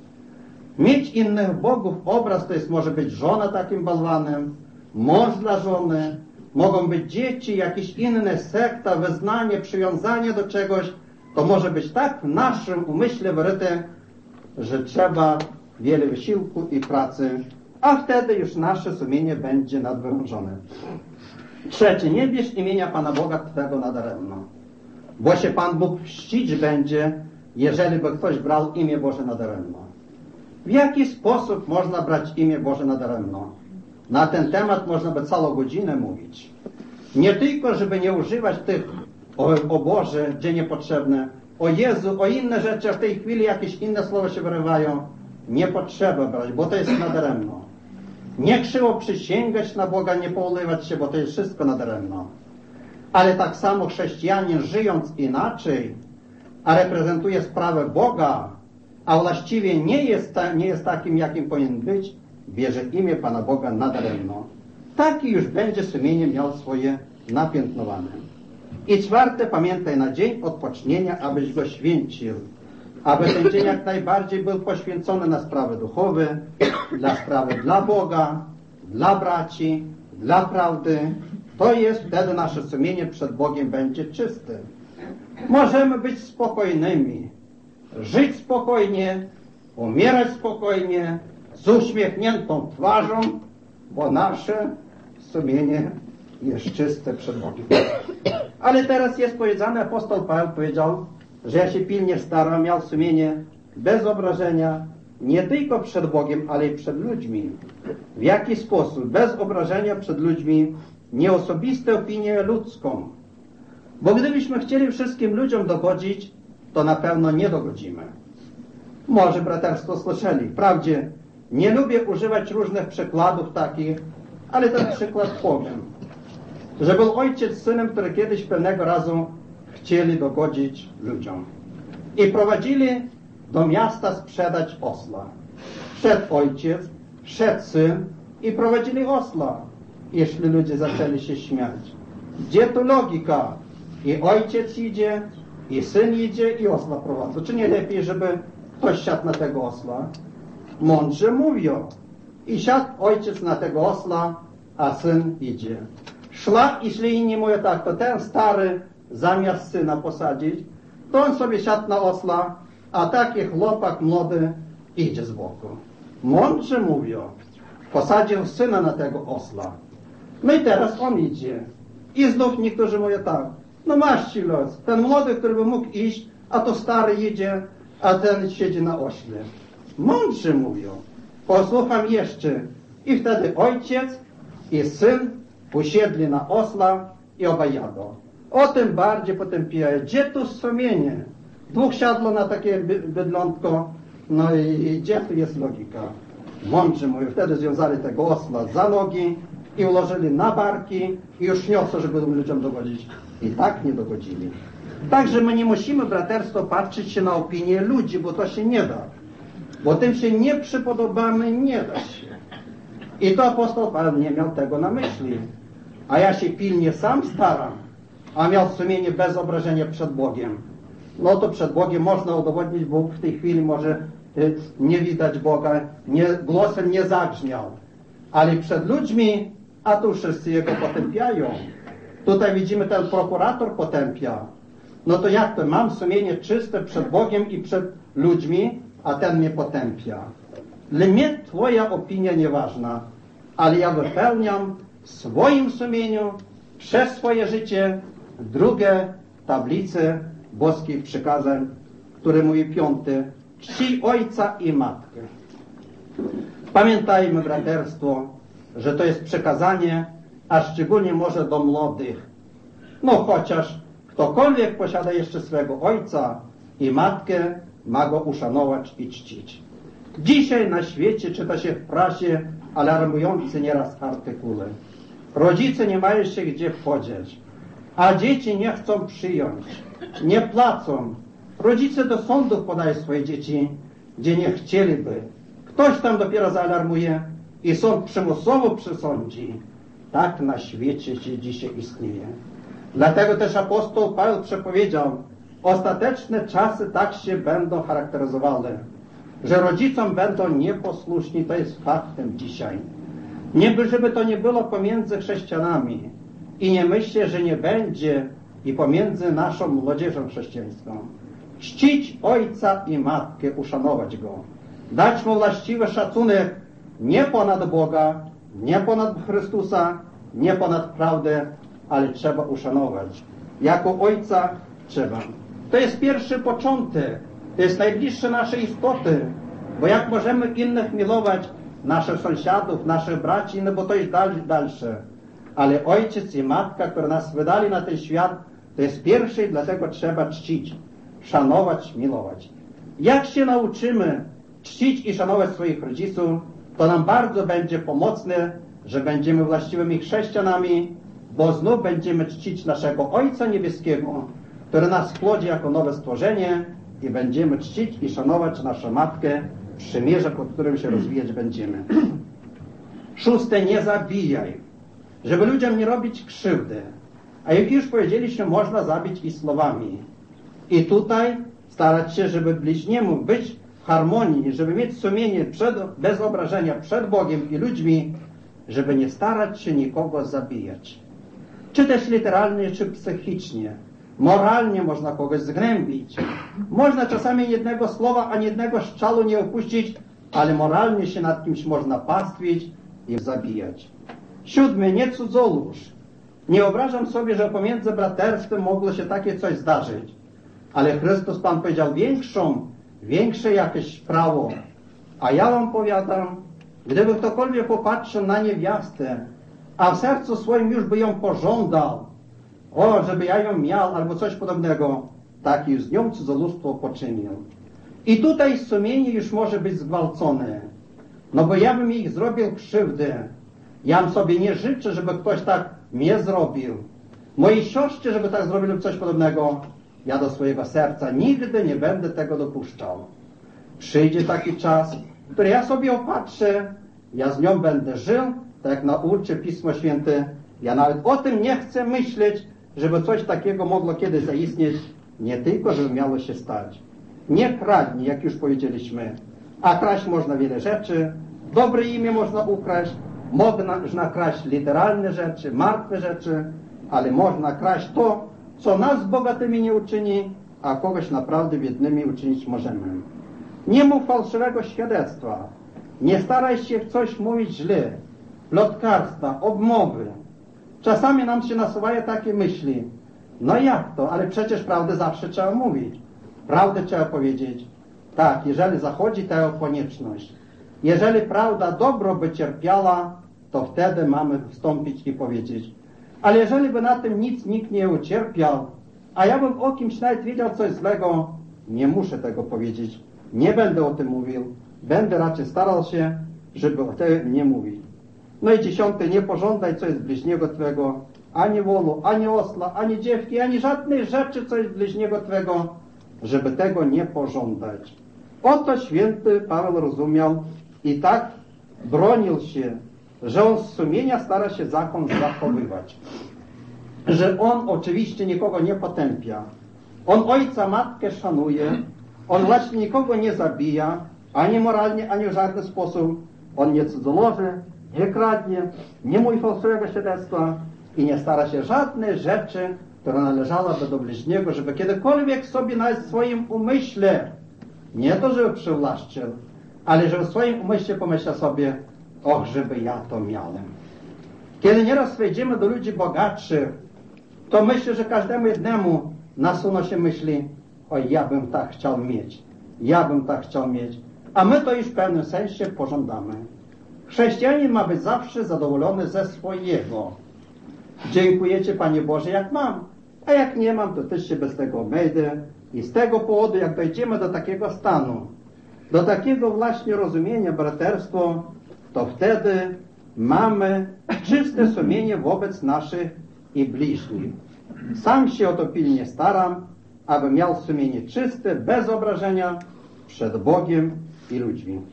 Mieć innych bogów obraz, to jest może być żona takim bałwanem, mąż dla żony, mogą być dzieci, jakieś inne sekta, wyznanie, przywiązanie do czegoś. To może być tak w naszym umyśle wyryte, że trzeba wiele wysiłku i pracy, a wtedy już nasze sumienie będzie nadwyrężone. Trzecie, nie bierz imienia Pana Boga Twego nadaremno, bo się Pan Bóg mścić będzie, jeżeli by ktoś brał imię Boże nadaremno. W jaki sposób można brać imię Boże nadaremno? Na ten temat można by całą godzinę mówić. Nie tylko, żeby nie używać tych o Boże, gdzie niepotrzebne, o Jezu, o inne rzeczy, a w tej chwili jakieś inne słowa się wyrywają. Nie potrzeba brać, bo to jest nadaremno. Nie krzywo przysięgać na Boga, nie poulewać się, bo to jest wszystko nadaremno. Ale tak samo chrześcijanin, żyjąc inaczej, a reprezentuje sprawę Boga, a właściwie nie jest takim, jakim powinien być, bierze imię Pana Boga nadaremno. Taki już będzie sumienie miał swoje napiętnowane. I czwarte, pamiętaj na dzień odpocznienia, abyś go święcił. Aby ten dzień jak najbardziej był poświęcony na sprawy duchowe, dla sprawy dla Boga, dla braci, dla prawdy. To jest wtedy nasze sumienie przed Bogiem będzie czyste. Możemy być spokojnymi, żyć spokojnie, umierać spokojnie, z uśmiechniętą twarzą, bo nasze sumienie jest czyste przed Bogiem. Ale teraz jest powiedziane, apostoł Paweł powiedział, że ja się pilnie staram, miał sumienie bez obrażenia, nie tylko przed Bogiem, ale i przed ludźmi. W jaki sposób? Bez obrażenia przed ludźmi, nieosobiste opinie ludzką. Bo gdybyśmy chcieli wszystkim ludziom dogodzić, to na pewno nie dogodzimy. Może braterstwo słyszeli. Wprawdzie nie lubię używać różnych przykładów takich, ale ten przykład powiem. Że był ojciec z synem, który kiedyś pewnego razu chcieli dogodzić ludziom. I prowadzili do miasta sprzedać osla. Wszedł ojciec, wszedł syn i prowadzili osla. Jeśli ludzie zaczęli się śmiać. Gdzie tu logika? I ojciec idzie, i syn idzie, i osla prowadzą. Czy nie lepiej, żeby ktoś siadł na tego osla? Mądrze mówią. I siadł ojciec na tego osla, a syn idzie. Szła i szli inni mówią tak, to ten stary zamiast syna posadzić, to on sobie siadł na osla, a taki chłopak młody idzie z boku. Mądrze mówią. Posadził syna na tego osla. No i teraz on idzie. I znów niektórzy mówią tak, no masz ci los. Ten młody, który by mógł iść, a to stary idzie, a ten siedzi na ośle. Mądrze mówią. Posłucham jeszcze. I wtedy ojciec i syn usiedli na osla i obaj jadą. O tym bardziej potem pijają. Gdzie tu sumienie? Dwóch siadło na takie bydlątko. No i gdzie tu jest logika? Mądrze mówią. Wtedy związali tego osla za nogi i ułożyli na barki i już niosą, żeby ludziom dogodzić. I tak nie dogodzili. Także my nie musimy, braterstwo, patrzeć się na opinię ludzi, bo to się nie da. Bo tym się nie przypodobamy, nie da się. I to apostoł Paweł nie miał tego na myśli. A ja się pilnie sam staram, a miał sumienie bez obrażenia przed Bogiem. No to przed Bogiem można udowodnić, bo w tej chwili może nie widać Boga, głosem nie zagrzmiał. Ale przed ludźmi a tu wszyscy jego potępiają. Tutaj widzimy, ten prokurator potępia. No to jak to? Mam sumienie czyste przed Bogiem i przed ludźmi, a ten mnie potępia. Dla mnie twoja opinia nieważna, ale ja wypełniam w swoim sumieniu przez swoje życie drugie tablice boskich przykazań, które mówi 5. Czci ojca i matkę. Pamiętajmy, braterstwo, że to jest przekazanie, a szczególnie może do młodych. No chociaż ktokolwiek posiada jeszcze swego ojca i matkę, ma go uszanować i czcić. Dzisiaj na świecie czyta się w prasie alarmujące nieraz artykuły. Rodzice nie mają się gdzie podzieć, a dzieci nie chcą przyjąć, nie płacą. Rodzice do sądów podają swoje dzieci, gdzie nie chcieliby. Ktoś tam dopiero zaalarmuje i sąd przymusowo przesądzi. Tak na świecie się dzisiaj istnieje. Dlatego też apostoł Paweł przepowiedział, ostateczne czasy tak się będą charakteryzowały, że rodzicom będą nieposłuszni, to jest faktem dzisiaj. Żeby to nie było pomiędzy chrześcijanami i nie myślę, że nie będzie i pomiędzy naszą młodzieżą chrześcijańską. Czcić ojca i matkę, uszanować go. Dać mu właściwy szacunek nie ponad Boga, nie ponad Chrystusa, nie ponad prawdę, ale trzeba uszanować. Jako ojca trzeba. To jest pierwszy początek. To jest najbliższe naszej istoty. Bo jak możemy innych miłować, naszych sąsiadów, naszych braci, no bo to jest dalsze. Ale ojciec i matka, które nas wydali na ten świat, to jest pierwszy, dlatego trzeba czcić, szanować, miłować. Jak się nauczymy czcić i szanować swoich rodziców, to nam bardzo będzie pomocne, że będziemy właściwymi chrześcijanami, bo znów będziemy czcić naszego Ojca Niebieskiego, który nas płodzi jako nowe stworzenie i będziemy czcić i szanować naszą matkę, przymierze, pod którym się rozwijać będziemy. 6. Nie zabijaj, żeby ludziom nie robić krzywdy. A jak już powiedzieliśmy, można zabić i słowami. I tutaj starać się, żeby bliźniemu być w harmonii, żeby mieć sumienie bez obrażenia przed Bogiem i ludźmi, żeby nie starać się nikogo zabijać. Czy też literalnie, czy psychicznie. Moralnie można kogoś zgnębić. Można czasami jednego słowa, ani jednego strzalu nie opuścić, ale moralnie się nad kimś można pastwić i zabijać. 7. Nie cudzoluż. Nie wyobrażam sobie, że pomiędzy braterstwem mogło się takie coś zdarzyć. Ale Chrystus Pan powiedział większe jakieś prawo. A ja wam powiadam, gdyby ktokolwiek popatrzył na niewiastę, a w sercu swoim już by ją pożądał, żeby ja ją miał, albo coś podobnego, tak już z nią cudzołóstwo poczynił. I tutaj sumienie już może być zgwałcone. No bo ja bym ich zrobił krzywdę. Ja sobie nie życzę, żeby ktoś tak mnie zrobił. Mojej siostrze, żeby tak zrobił lub coś podobnego, ja do swojego serca nigdy nie będę tego dopuszczał. Przyjdzie taki czas, który ja sobie opatrzę, ja z nią będę żył, tak jak nauczy Pismo Święte. Ja nawet o tym nie chcę myśleć, żeby coś takiego mogło kiedyś zaistnieć, nie tylko, żeby miało się stać. Nie kradnij, jak już powiedzieliśmy, a kraść można wiele rzeczy, dobre imię można ukraść, można kraść literalne rzeczy, martwe rzeczy, ale można kraść to, co nas bogatymi nie uczyni, a kogoś naprawdę biednymi uczynić możemy. Nie mów fałszywego świadectwa. Nie staraj się w coś mówić źle, plotkarstwa, obmowy. Czasami nam się nasuwają takie myśli. No jak to? Ale przecież prawdę zawsze trzeba mówić. Prawdę trzeba powiedzieć. Tak, jeżeli zachodzi taka konieczność. Jeżeli prawda dobro by cierpiała, to wtedy mamy wstąpić i powiedzieć. Ale jeżeli by na tym nikt nie ucierpiał, a ja bym o kimś nawet wiedział coś złego, nie muszę tego powiedzieć. Nie będę o tym mówił. Będę raczej starał się, żeby o tym nie mówić. No i 10. Nie pożądaj, co jest bliźniego Twego, ani wolu, ani osla, ani dziewki, ani żadnej rzeczy, co jest bliźniego Twego, żeby tego nie pożądać. Oto święty Paweł rozumiał i tak bronił się, że on z sumienia stara się zakon zachowywać. Że on oczywiście nikogo nie potępia. On ojca, matkę szanuje. On właśnie nikogo nie zabija, ani moralnie, ani w żaden sposób. On nie cudzoloży, nie kradnie, nie mówi fałszywego świadectwa i nie stara się żadnej rzeczy, która należałaby do bliźniego, żeby kiedykolwiek sobie nawet w swoim umyśle, nie to, żeby przywłaszczył, ale żeby w swoim umyśle pomyślał sobie, och, żeby ja to miałem. Kiedy nieraz wejdziemy do ludzi bogatszych, to myślę, że każdemu jednemu nasuną się myśli, oj, ja bym tak chciał mieć, ja bym tak chciał mieć. A my to już w pewnym sensie pożądamy. Chrześcijanin ma być zawsze zadowolony ze swojego. Dziękujecie, Panie Boże, jak mam, a jak nie mam, to też się bez tego obejdę. I z tego powodu, jak dojdziemy do takiego stanu, do takiego właśnie rozumienia braterstwo, to wtedy mamy czyste sumienie wobec naszych i bliźnich. Sam się o to pilnie staram, aby miał sumienie czyste, bez obrażenia przed Bogiem i ludźmi.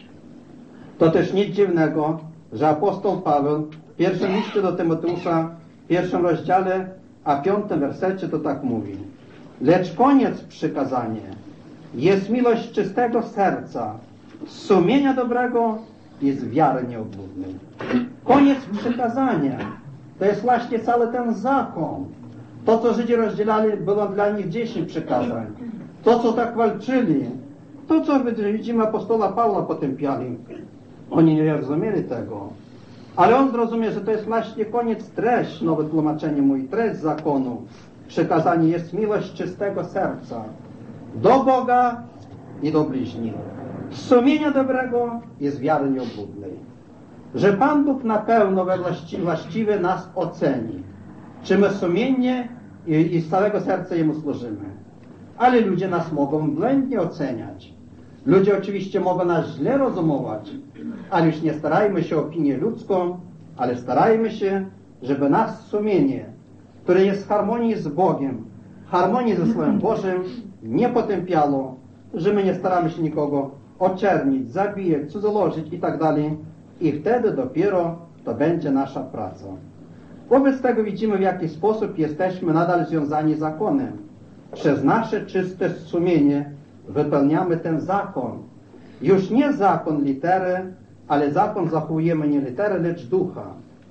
To też nic dziwnego, że apostoł Paweł w pierwszym liście do Tymoteusza, w 1 rozdziale, a 5 wersecie to tak mówi. Lecz koniec przykazania jest miłość czystego serca, sumienia dobrego i z wiary nieobłudnej. Koniec przykazania to jest właśnie cały ten zakon. To, co Żydzi rozdzielali, było dla nich 10 przykazań. To, co tak walczyli, to, co widzimy apostola Pawła potępiali, oni nie rozumieli tego. Ale on zrozumie, że to jest właśnie koniec, treść, nowe tłumaczenie mówi, treść zakonu. Przykazanie jest miłość czystego serca do Boga i do bliźnich, sumienia dobrego i z wiary nieobłudnej. Że Pan Bóg na pewno właściwie nas oceni, czy my sumiennie i z całego serca Jemu służymy. Ale ludzie nas mogą błędnie oceniać. Ludzie oczywiście mogą nas źle rozumować, ale już nie starajmy się o opinię ludzką, ale starajmy się, żeby nas sumienie, które jest w harmonii z Bogiem, w harmonii ze Słowem Bożym, nie potępiało, że my nie staramy się nikogo oczernić, zabijać, cudzolożyć i tak dalej. I wtedy dopiero to będzie nasza praca. Wobec tego widzimy, w jaki sposób jesteśmy nadal związani z zakonem. Przez nasze czyste sumienie wypełniamy ten zakon. Już nie zakon litery, ale zakon zachowujemy nie litery, lecz ducha.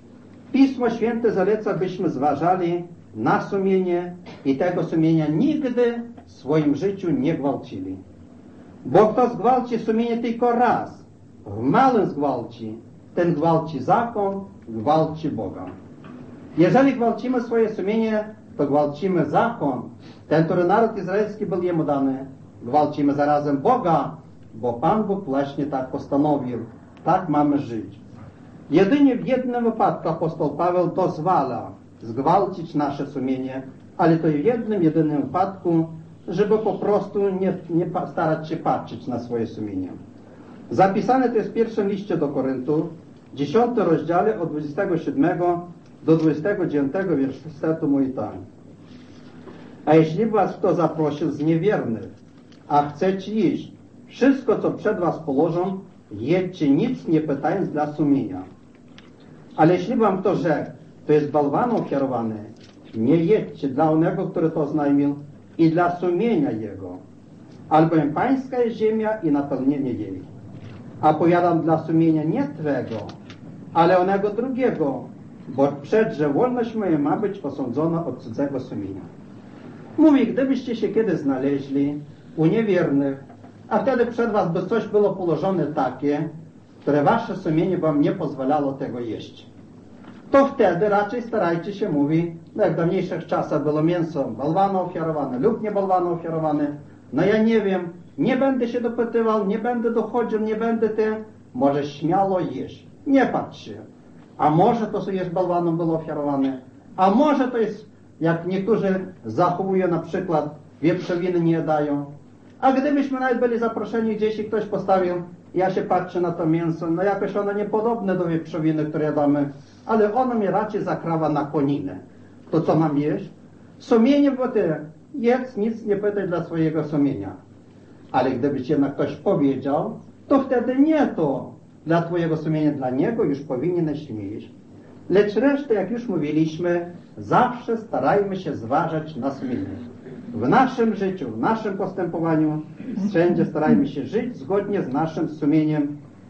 Pismo Święte zaleca, byśmy zważali na sumienie i tego sumienia nigdy w swoim życiu nie gwałcili. Bo kto zgwałci sumienie tylko raz, w małym zgwałci, ten gwałci zakon, gwałci Boga. Jeżeli gwałcimy swoje sumienie, to gwałcimy zakon, ten, który naród izraelski był jemu dany. Gwałcimy zarazem Boga, bo Pan Bóg właśnie tak postanowił. Tak mamy żyć. Jedynie w jednym wypadku apostoł Paweł dozwala zgwałcić nasze sumienie, ale to w jednym, jedynym wypadku, żeby po prostu nie starać się patrzeć na swoje sumienie. Zapisane to jest w pierwszym liście do Koryntu, 10 rozdziale od 27 do 29 wersetu mówi tak. A jeśli was kto zaprosił z niewiernych, a chcecie iść, wszystko co przed was położą, jedźcie nic nie pytając dla sumienia. Ale jeśli wam kto rzekł, to jest bałwan ofiarowany, nie jedźcie dla onego, który to oznajmił i dla sumienia jego. Albowiem pańska jest ziemia i napełnienie jej. A powiadam dla sumienia nie twego, ale onego drugiego, bo przedże wolność moja ma być osądzona od cudzego sumienia. Mówi, gdybyście się kiedy znaleźli u niewiernych, a wtedy przed was by coś było położone takie, które wasze sumienie wam nie pozwalało tego jeść, to wtedy raczej starajcie się, mówi, no jak w dawniejszych czasach było mięso bałwana ofiarowane lub nie bałwana ofiarowane, no ja nie wiem, nie będę się dopytywał, nie będę dochodził, nie będę może śmiało jeść, nie patrz się. A może to jest bałwanom było ofiarowane, a może to jest, jak niektórzy zachowują, na przykład wieprzowiny nie dają. A gdybyśmy nawet byli zaproszeni gdzieś i ktoś postawił, ja się patrzę na to mięso, no jakoś ono niepodobne do wieprzowiny, które jadamy, ale ono mnie raczej zakrawa na koninę. To co mam jeść? Sumienie było tyle. Jedz, nic nie pytaj dla swojego sumienia. Ale gdyby ci jednak ktoś powiedział, to wtedy nie to dla twojego sumienia, dla niego już powinieneś mieć. Lecz resztę, jak już mówiliśmy, zawsze starajmy się zważać na sumienie. W naszym życiu, w naszym postępowaniu, wszędzie starajmy się żyć zgodnie z naszym sumieniem,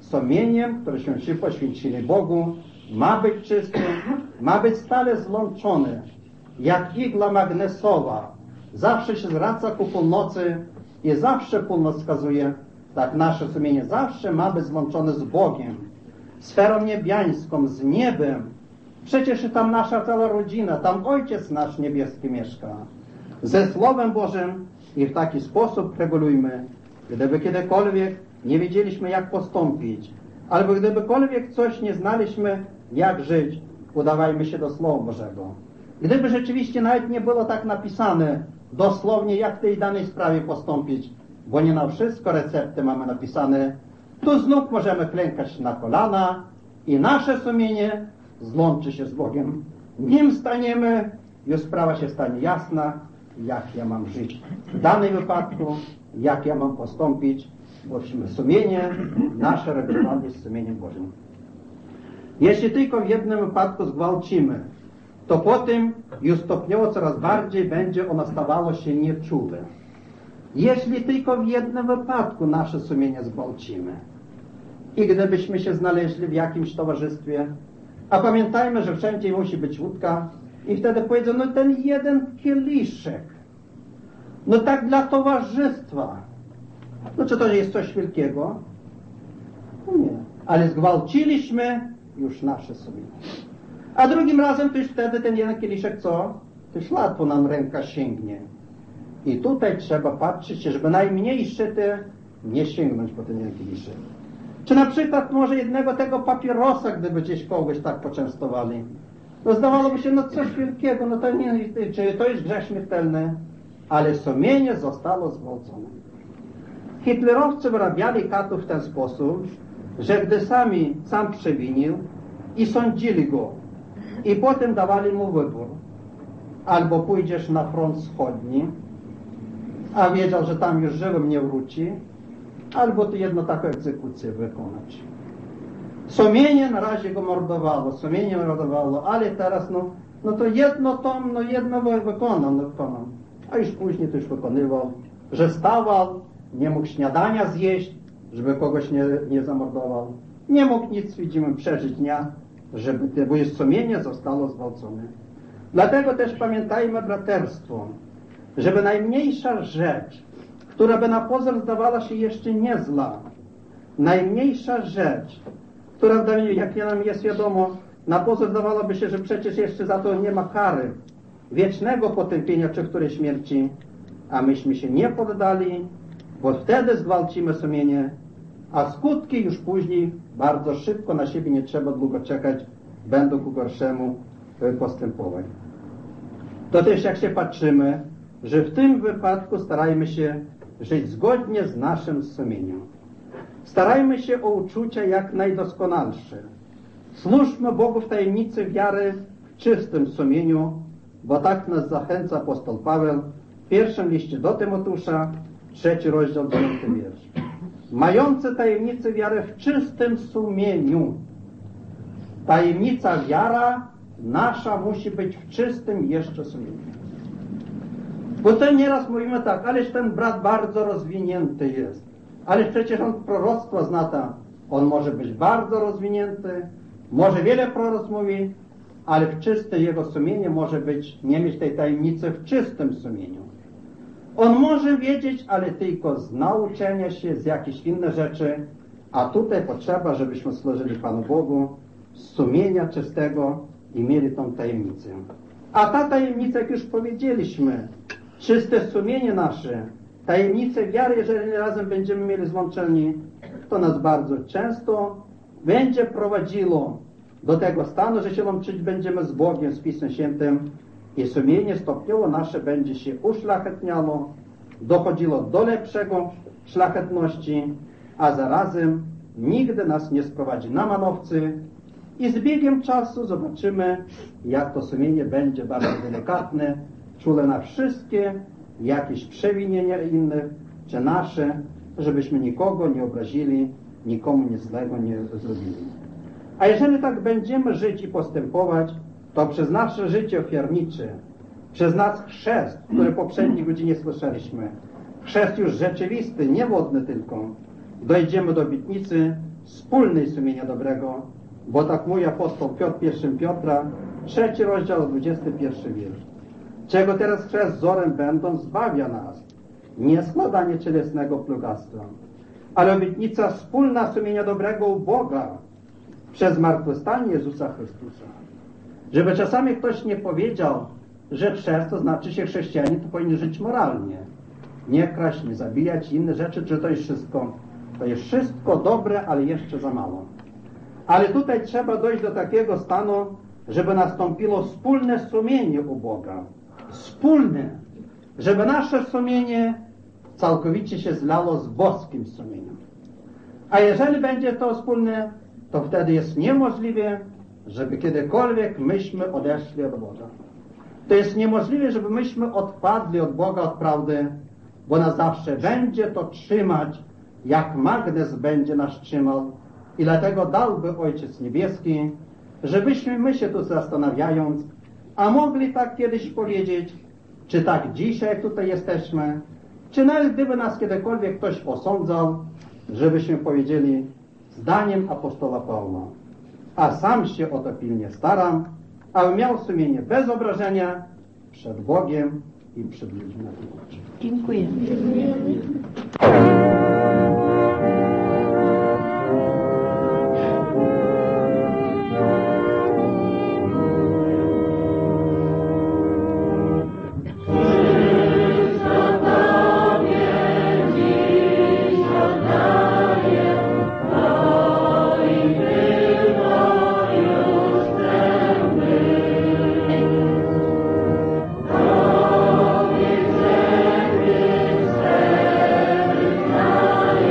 sumieniem, któreśmy się poświęcili Bogu, ma być czysty, ma być stale złączony, jak igła magnesowa. Zawsze się zwraca ku północy i zawsze północ wskazuje, tak nasze sumienie zawsze ma być złączone z Bogiem, sferą niebiańską, z niebem. Przecież tam nasza cała rodzina, tam Ojciec nasz niebieski mieszka. Ze Słowem Bożym i w taki sposób regulujmy. Gdyby kiedykolwiek nie wiedzieliśmy, jak postąpić, albo gdybykolwiek coś nie znaliśmy, jak żyć, udawajmy się do Słowa Bożego. Gdyby rzeczywiście nawet nie było tak napisane dosłownie, jak w tej danej sprawie postąpić, bo nie na wszystko recepty mamy napisane, tu znów możemy klękać na kolana i nasze sumienie złączy się z Bogiem. Nim staniemy, już sprawa się stanie jasna, jak ja mam żyć w danym wypadku, jak ja mam postąpić, bo sumienie nasze regulowane jest sumieniem Bożym. Jeśli tylko w jednym wypadku zgwałcimy, to potem już stopniowo coraz bardziej będzie ono stawało się nieczule. Jeśli tylko w jednym wypadku nasze sumienie zgwałcimy i gdybyśmy się znaleźli w jakimś towarzystwie, a pamiętajmy, że wszędzie musi być wódka i wtedy powiedzą, no ten jeden kieliszek, no tak dla towarzystwa, no czy to jest coś wielkiego? No nie, ale zgwałciliśmy już nasze sumienie. A drugim razem to już wtedy ten jeden kieliszek co? To już łatwo nam ręka sięgnie. I tutaj trzeba patrzeć, żeby najmniejszy ty nie sięgnąć po ten jeden kieliszek. Czy na przykład może jednego tego papierosa, gdyby gdzieś kogoś tak poczęstowali. No zdawałoby się, no coś wielkiego, no to nie, czy to jest grzech śmiertelny, ale sumienie zostało zgwałcone. Hitlerowcy wyrabiali katów w ten sposób, że gdy sam przewinił i sądzili go i potem dawali mu wybór, albo pójdziesz na front wschodni, a wiedział, że tam już żywym nie wróci, albo to jedno taką egzekucję wykonać. Sumienie na razie go mordowało, ale teraz no to jedno wykonał, a już później to już wykonywał, że stawał, nie mógł śniadania zjeść, żeby kogoś nie zamordował, nie mógł nic, widzimy, przeżyć dnia, bo już sumienie zostało zgwałcone. Dlatego też pamiętajmy braterstwo, żeby najmniejsza rzecz, która by na pozór zdawała się jeszcze nie zła, najmniejsza rzecz, która, jak nam jest wiadomo, na pozór zdawałoby się, że przecież jeszcze za to nie ma kary wiecznego potępienia czy której śmierci, a myśmy się nie poddali, bo wtedy zgwałcimy sumienie, a skutki już później bardzo szybko, na siebie nie trzeba długo czekać, będą ku gorszemu postępować. To też jak się patrzymy, że w tym wypadku starajmy się żyć zgodnie z naszym sumieniem. Starajmy się o uczucia jak najdoskonalsze. Służmy Bogu w tajemnicy wiary w czystym sumieniu, bo tak nas zachęca apostoł Paweł w pierwszym liście do Tymoteusza, 3 rozdział, 9 wiersz. Mający tajemnicę wiary w czystym sumieniu. Tajemnica wiara nasza musi być w czystym jeszcze sumieniu. Bo to nieraz mówimy tak, ależ ten brat bardzo rozwinięty jest. Ależ przecież on proroctwo zna tam. On może być bardzo rozwinięty, może wiele proroc mówi, ale w czyste jego sumienie może być, nie mieć tej tajemnicy w czystym sumieniu. On może wiedzieć, ale tylko z nauczenia się, z jakichś innych rzeczy, a tutaj potrzeba, żebyśmy służyli Panu Bogu z sumienia czystego i mieli tą tajemnicę. A ta tajemnica, jak już powiedzieliśmy, czyste sumienie nasze, tajemnicę wiary, jeżeli razem będziemy mieli złączeni, to nas bardzo często będzie prowadziło do tego stanu, że się łączyć będziemy z Bogiem, z Pismem Świętym i sumienie stopniowo nasze będzie się uszlachetniało, dochodziło do lepszego szlachetności, a zarazem nigdy nas nie sprowadzi na manowcy i z biegiem czasu zobaczymy, jak to sumienie będzie bardzo delikatne, czule na wszystkie jakieś przewinienia innych, czy nasze, żebyśmy nikogo nie obrazili, nikomu nic złego nie zrobili. A jeżeli tak będziemy żyć i postępować, to przez nasze życie ofiarnicze, przez nasz chrzest, który w poprzedniej godzinie słyszeliśmy, chrzest już rzeczywisty, nie wodny tylko, dojdziemy do obietnicy wspólnej sumienia dobrego, bo tak mówi apostoł Piotr, 1 Piotra, 3 rozdział, 21 wiersz. Czego teraz chrzest wzorem będąc zbawia nas, nie składanie cielesnego plugastwa, ale obietnica wspólna sumienia dobrego u Boga przez zmartwychwstanie Jezusa Chrystusa. Żeby czasami ktoś nie powiedział, że chrzest to znaczy się chrześcijanin to powinien żyć moralnie. Nie kraść, nie zabijać, inne rzeczy, czy to jest wszystko. To jest wszystko dobre, ale jeszcze za mało. Ale tutaj trzeba dojść do takiego stanu, żeby nastąpiło wspólne sumienie u Boga. Wspólne. Żeby nasze sumienie całkowicie się zlało z boskim sumieniem. A jeżeli będzie to wspólne, to wtedy jest niemożliwe, żeby kiedykolwiek myśmy odeszli od Boga. To jest niemożliwe, żeby myśmy odpadli od Boga, od prawdy, bo nas zawsze będzie to trzymać, jak magnes będzie nas trzymał. I dlatego dałby Ojciec Niebieski, żebyśmy my się tu zastanawiając, a mogli tak kiedyś powiedzieć, czy tak dzisiaj jak tutaj jesteśmy, czy nawet gdyby nas kiedykolwiek ktoś osądzał, żebyśmy powiedzieli zdaniem apostoła Pawła. A sam się o to pilnie staram, aby miał sumienie bez obrażenia przed Bogiem i przed ludźmi na tym. Dziękuję. Amen.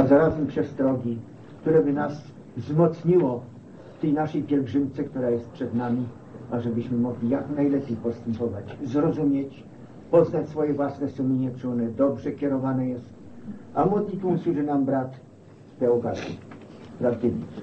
zarazem przestrogi, które by nas wzmocniło w tej naszej pielgrzymce, która jest przed nami, a żebyśmy mogli jak najlepiej postępować, zrozumieć, poznać swoje własne sumienie, czy one dobrze kierowane jest, a modlitwą służy nam brat Teogaty, brat Dymitr.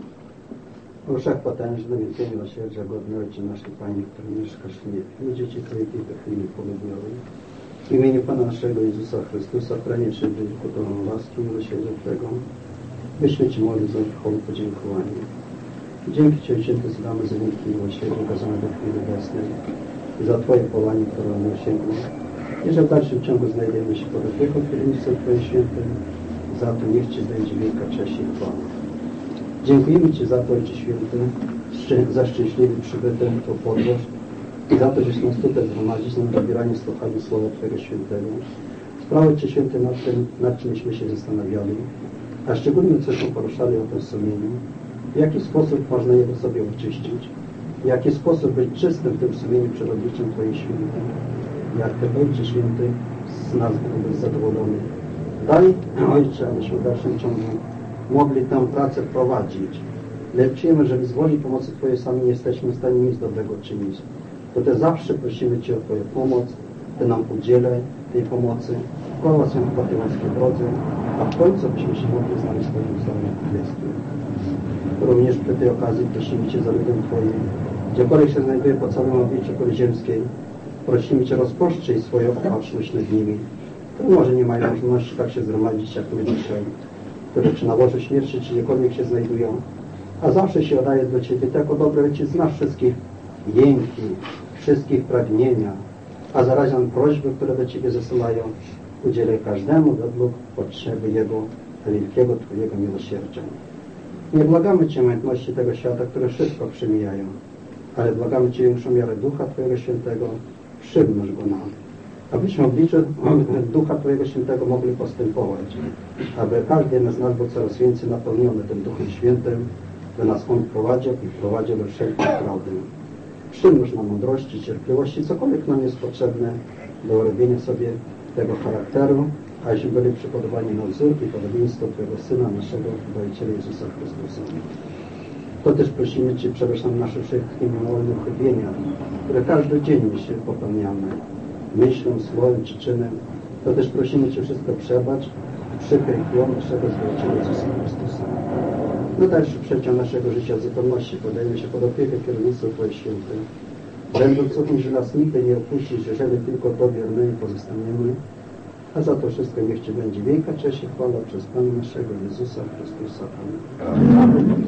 O wszechpotężny, wielkiego miłosierdzia, godny Ojcze nasz, Panie, który mieszkasz w niebie, i dzieci Twoje kilka chwili polubiły. W imieniu Pana naszego Jezusa Chrystusa, pranie Cię ku Tobą łaski, miłosierdzia Twego, byśmy Ci modli za chwałę podziękowanie. Dzięki Ci, Ojciec, damy za wielkie miłosierdzie okazane do chwili obecnej i za Twoje powołanie, które ono osiągło. I że w dalszym ciągu znajdziemy się pod opieką kierownictwa Twojej świętej, za to niech Ci będzie wielka cześć i chwała. Dziękujemy Ci za to, Ojcze Święty, za szczęśliwy przybytek, tą podróż i za to, żeś nas tutaj zgromadzić na dobieranie słuchania Słowa Twojego Świętego. Sprawy, Ojcze Święty, nad czymśmy się zastanawiali, a szczególnie cośmy poruszali o tym sumieniu, w jaki sposób można je sobie oczyścić, w jaki sposób być czystym w tym sumieniu przed obliczem Twojej Świętej, jak Ty, Ojcze Święty, z nas byłbyś zadowolony. Daj, Ojcze, abyśmy w dalszym ciągu mogli tę pracę prowadzić. Lecz czujemy, że bez woli pomocy Twojej sami nie jesteśmy w stanie nic dobrego czynić. To Ty zawsze prosimy Cię o Twoją pomoc, Ty nam udzielaj tej pomocy, wkłada się po tej łaskiej drodze, a w końcu byśmy się mogli znaleźć w Twoim Słowie Królestwie. Również przy tej okazji prosimy Cię za ludem Twoim, gdziekolwiek się znajduje po całym obliczu kuli ziemskiej, prosimy Cię, rozposzczyj swoją opatrzność nad nimi, które może nie mają możliwości tak się zgromadzić, jak my dzisiaj, które czy na łożu śmierci, czy gdziekolwiek się znajdują, a zawsze się oddaje do Ciebie, Ty jako dobry Ojciec znasz wszystkich jęki, wszystkich pragnienia, a zarazem prośby, które do Ciebie zasyłają, udzielaj każdemu według potrzeby Jego wielkiego Twojego miłosierdzia. Nie błagamy Cię majątności tego świata, które wszystko przemijają, ale błagamy Cię większą miarę Ducha Twojego Świętego, przymnóż go nam, abyśmy w obliczu Ducha Twojego Świętego mogli postępować, aby każdy z nas był coraz więcej napełniony tym Duchem Świętym, by nas On prowadził i wprowadził do wszelkiej prawdy. Przymnóż nam mądrości, cierpliwości, cokolwiek nam jest potrzebne do robienia sobie tego charakteru, abyśmy byli przypodobani na wzór i podobieństwo Twojego Syna, naszego Zbawiciela Jezusa Chrystusa. To też prosimy Cię, przepraszam nasze wszystkie mimowolne uchybienia, które każdy dzień się popełniamy, myślą, słowem czy czynem. To też prosimy Cię wszystko przebacz, przykryj krwią naszego Zbawiciela Jezusa Chrystusa. Na dalszy przeciąg naszego życia w zupełności podajemy się pod opiekę kierownictwa Twojej Świętej. Będąc o tym, że nas nigdy nie opuścisz, jeżeli tylko Tobie wiernymi pozostaniemy, a za to wszystko niech Ci będzie wielka cześć i chwała przez Pana naszego Jezusa Chrystusa. Amen. Amen.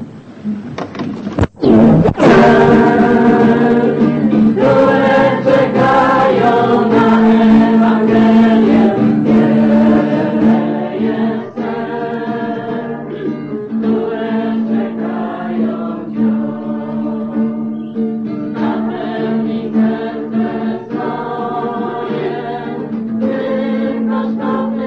Które czekają na Ewangelię, wiele jest serc, które czekają wciąż. Napełnij serce swoje tym kosztownym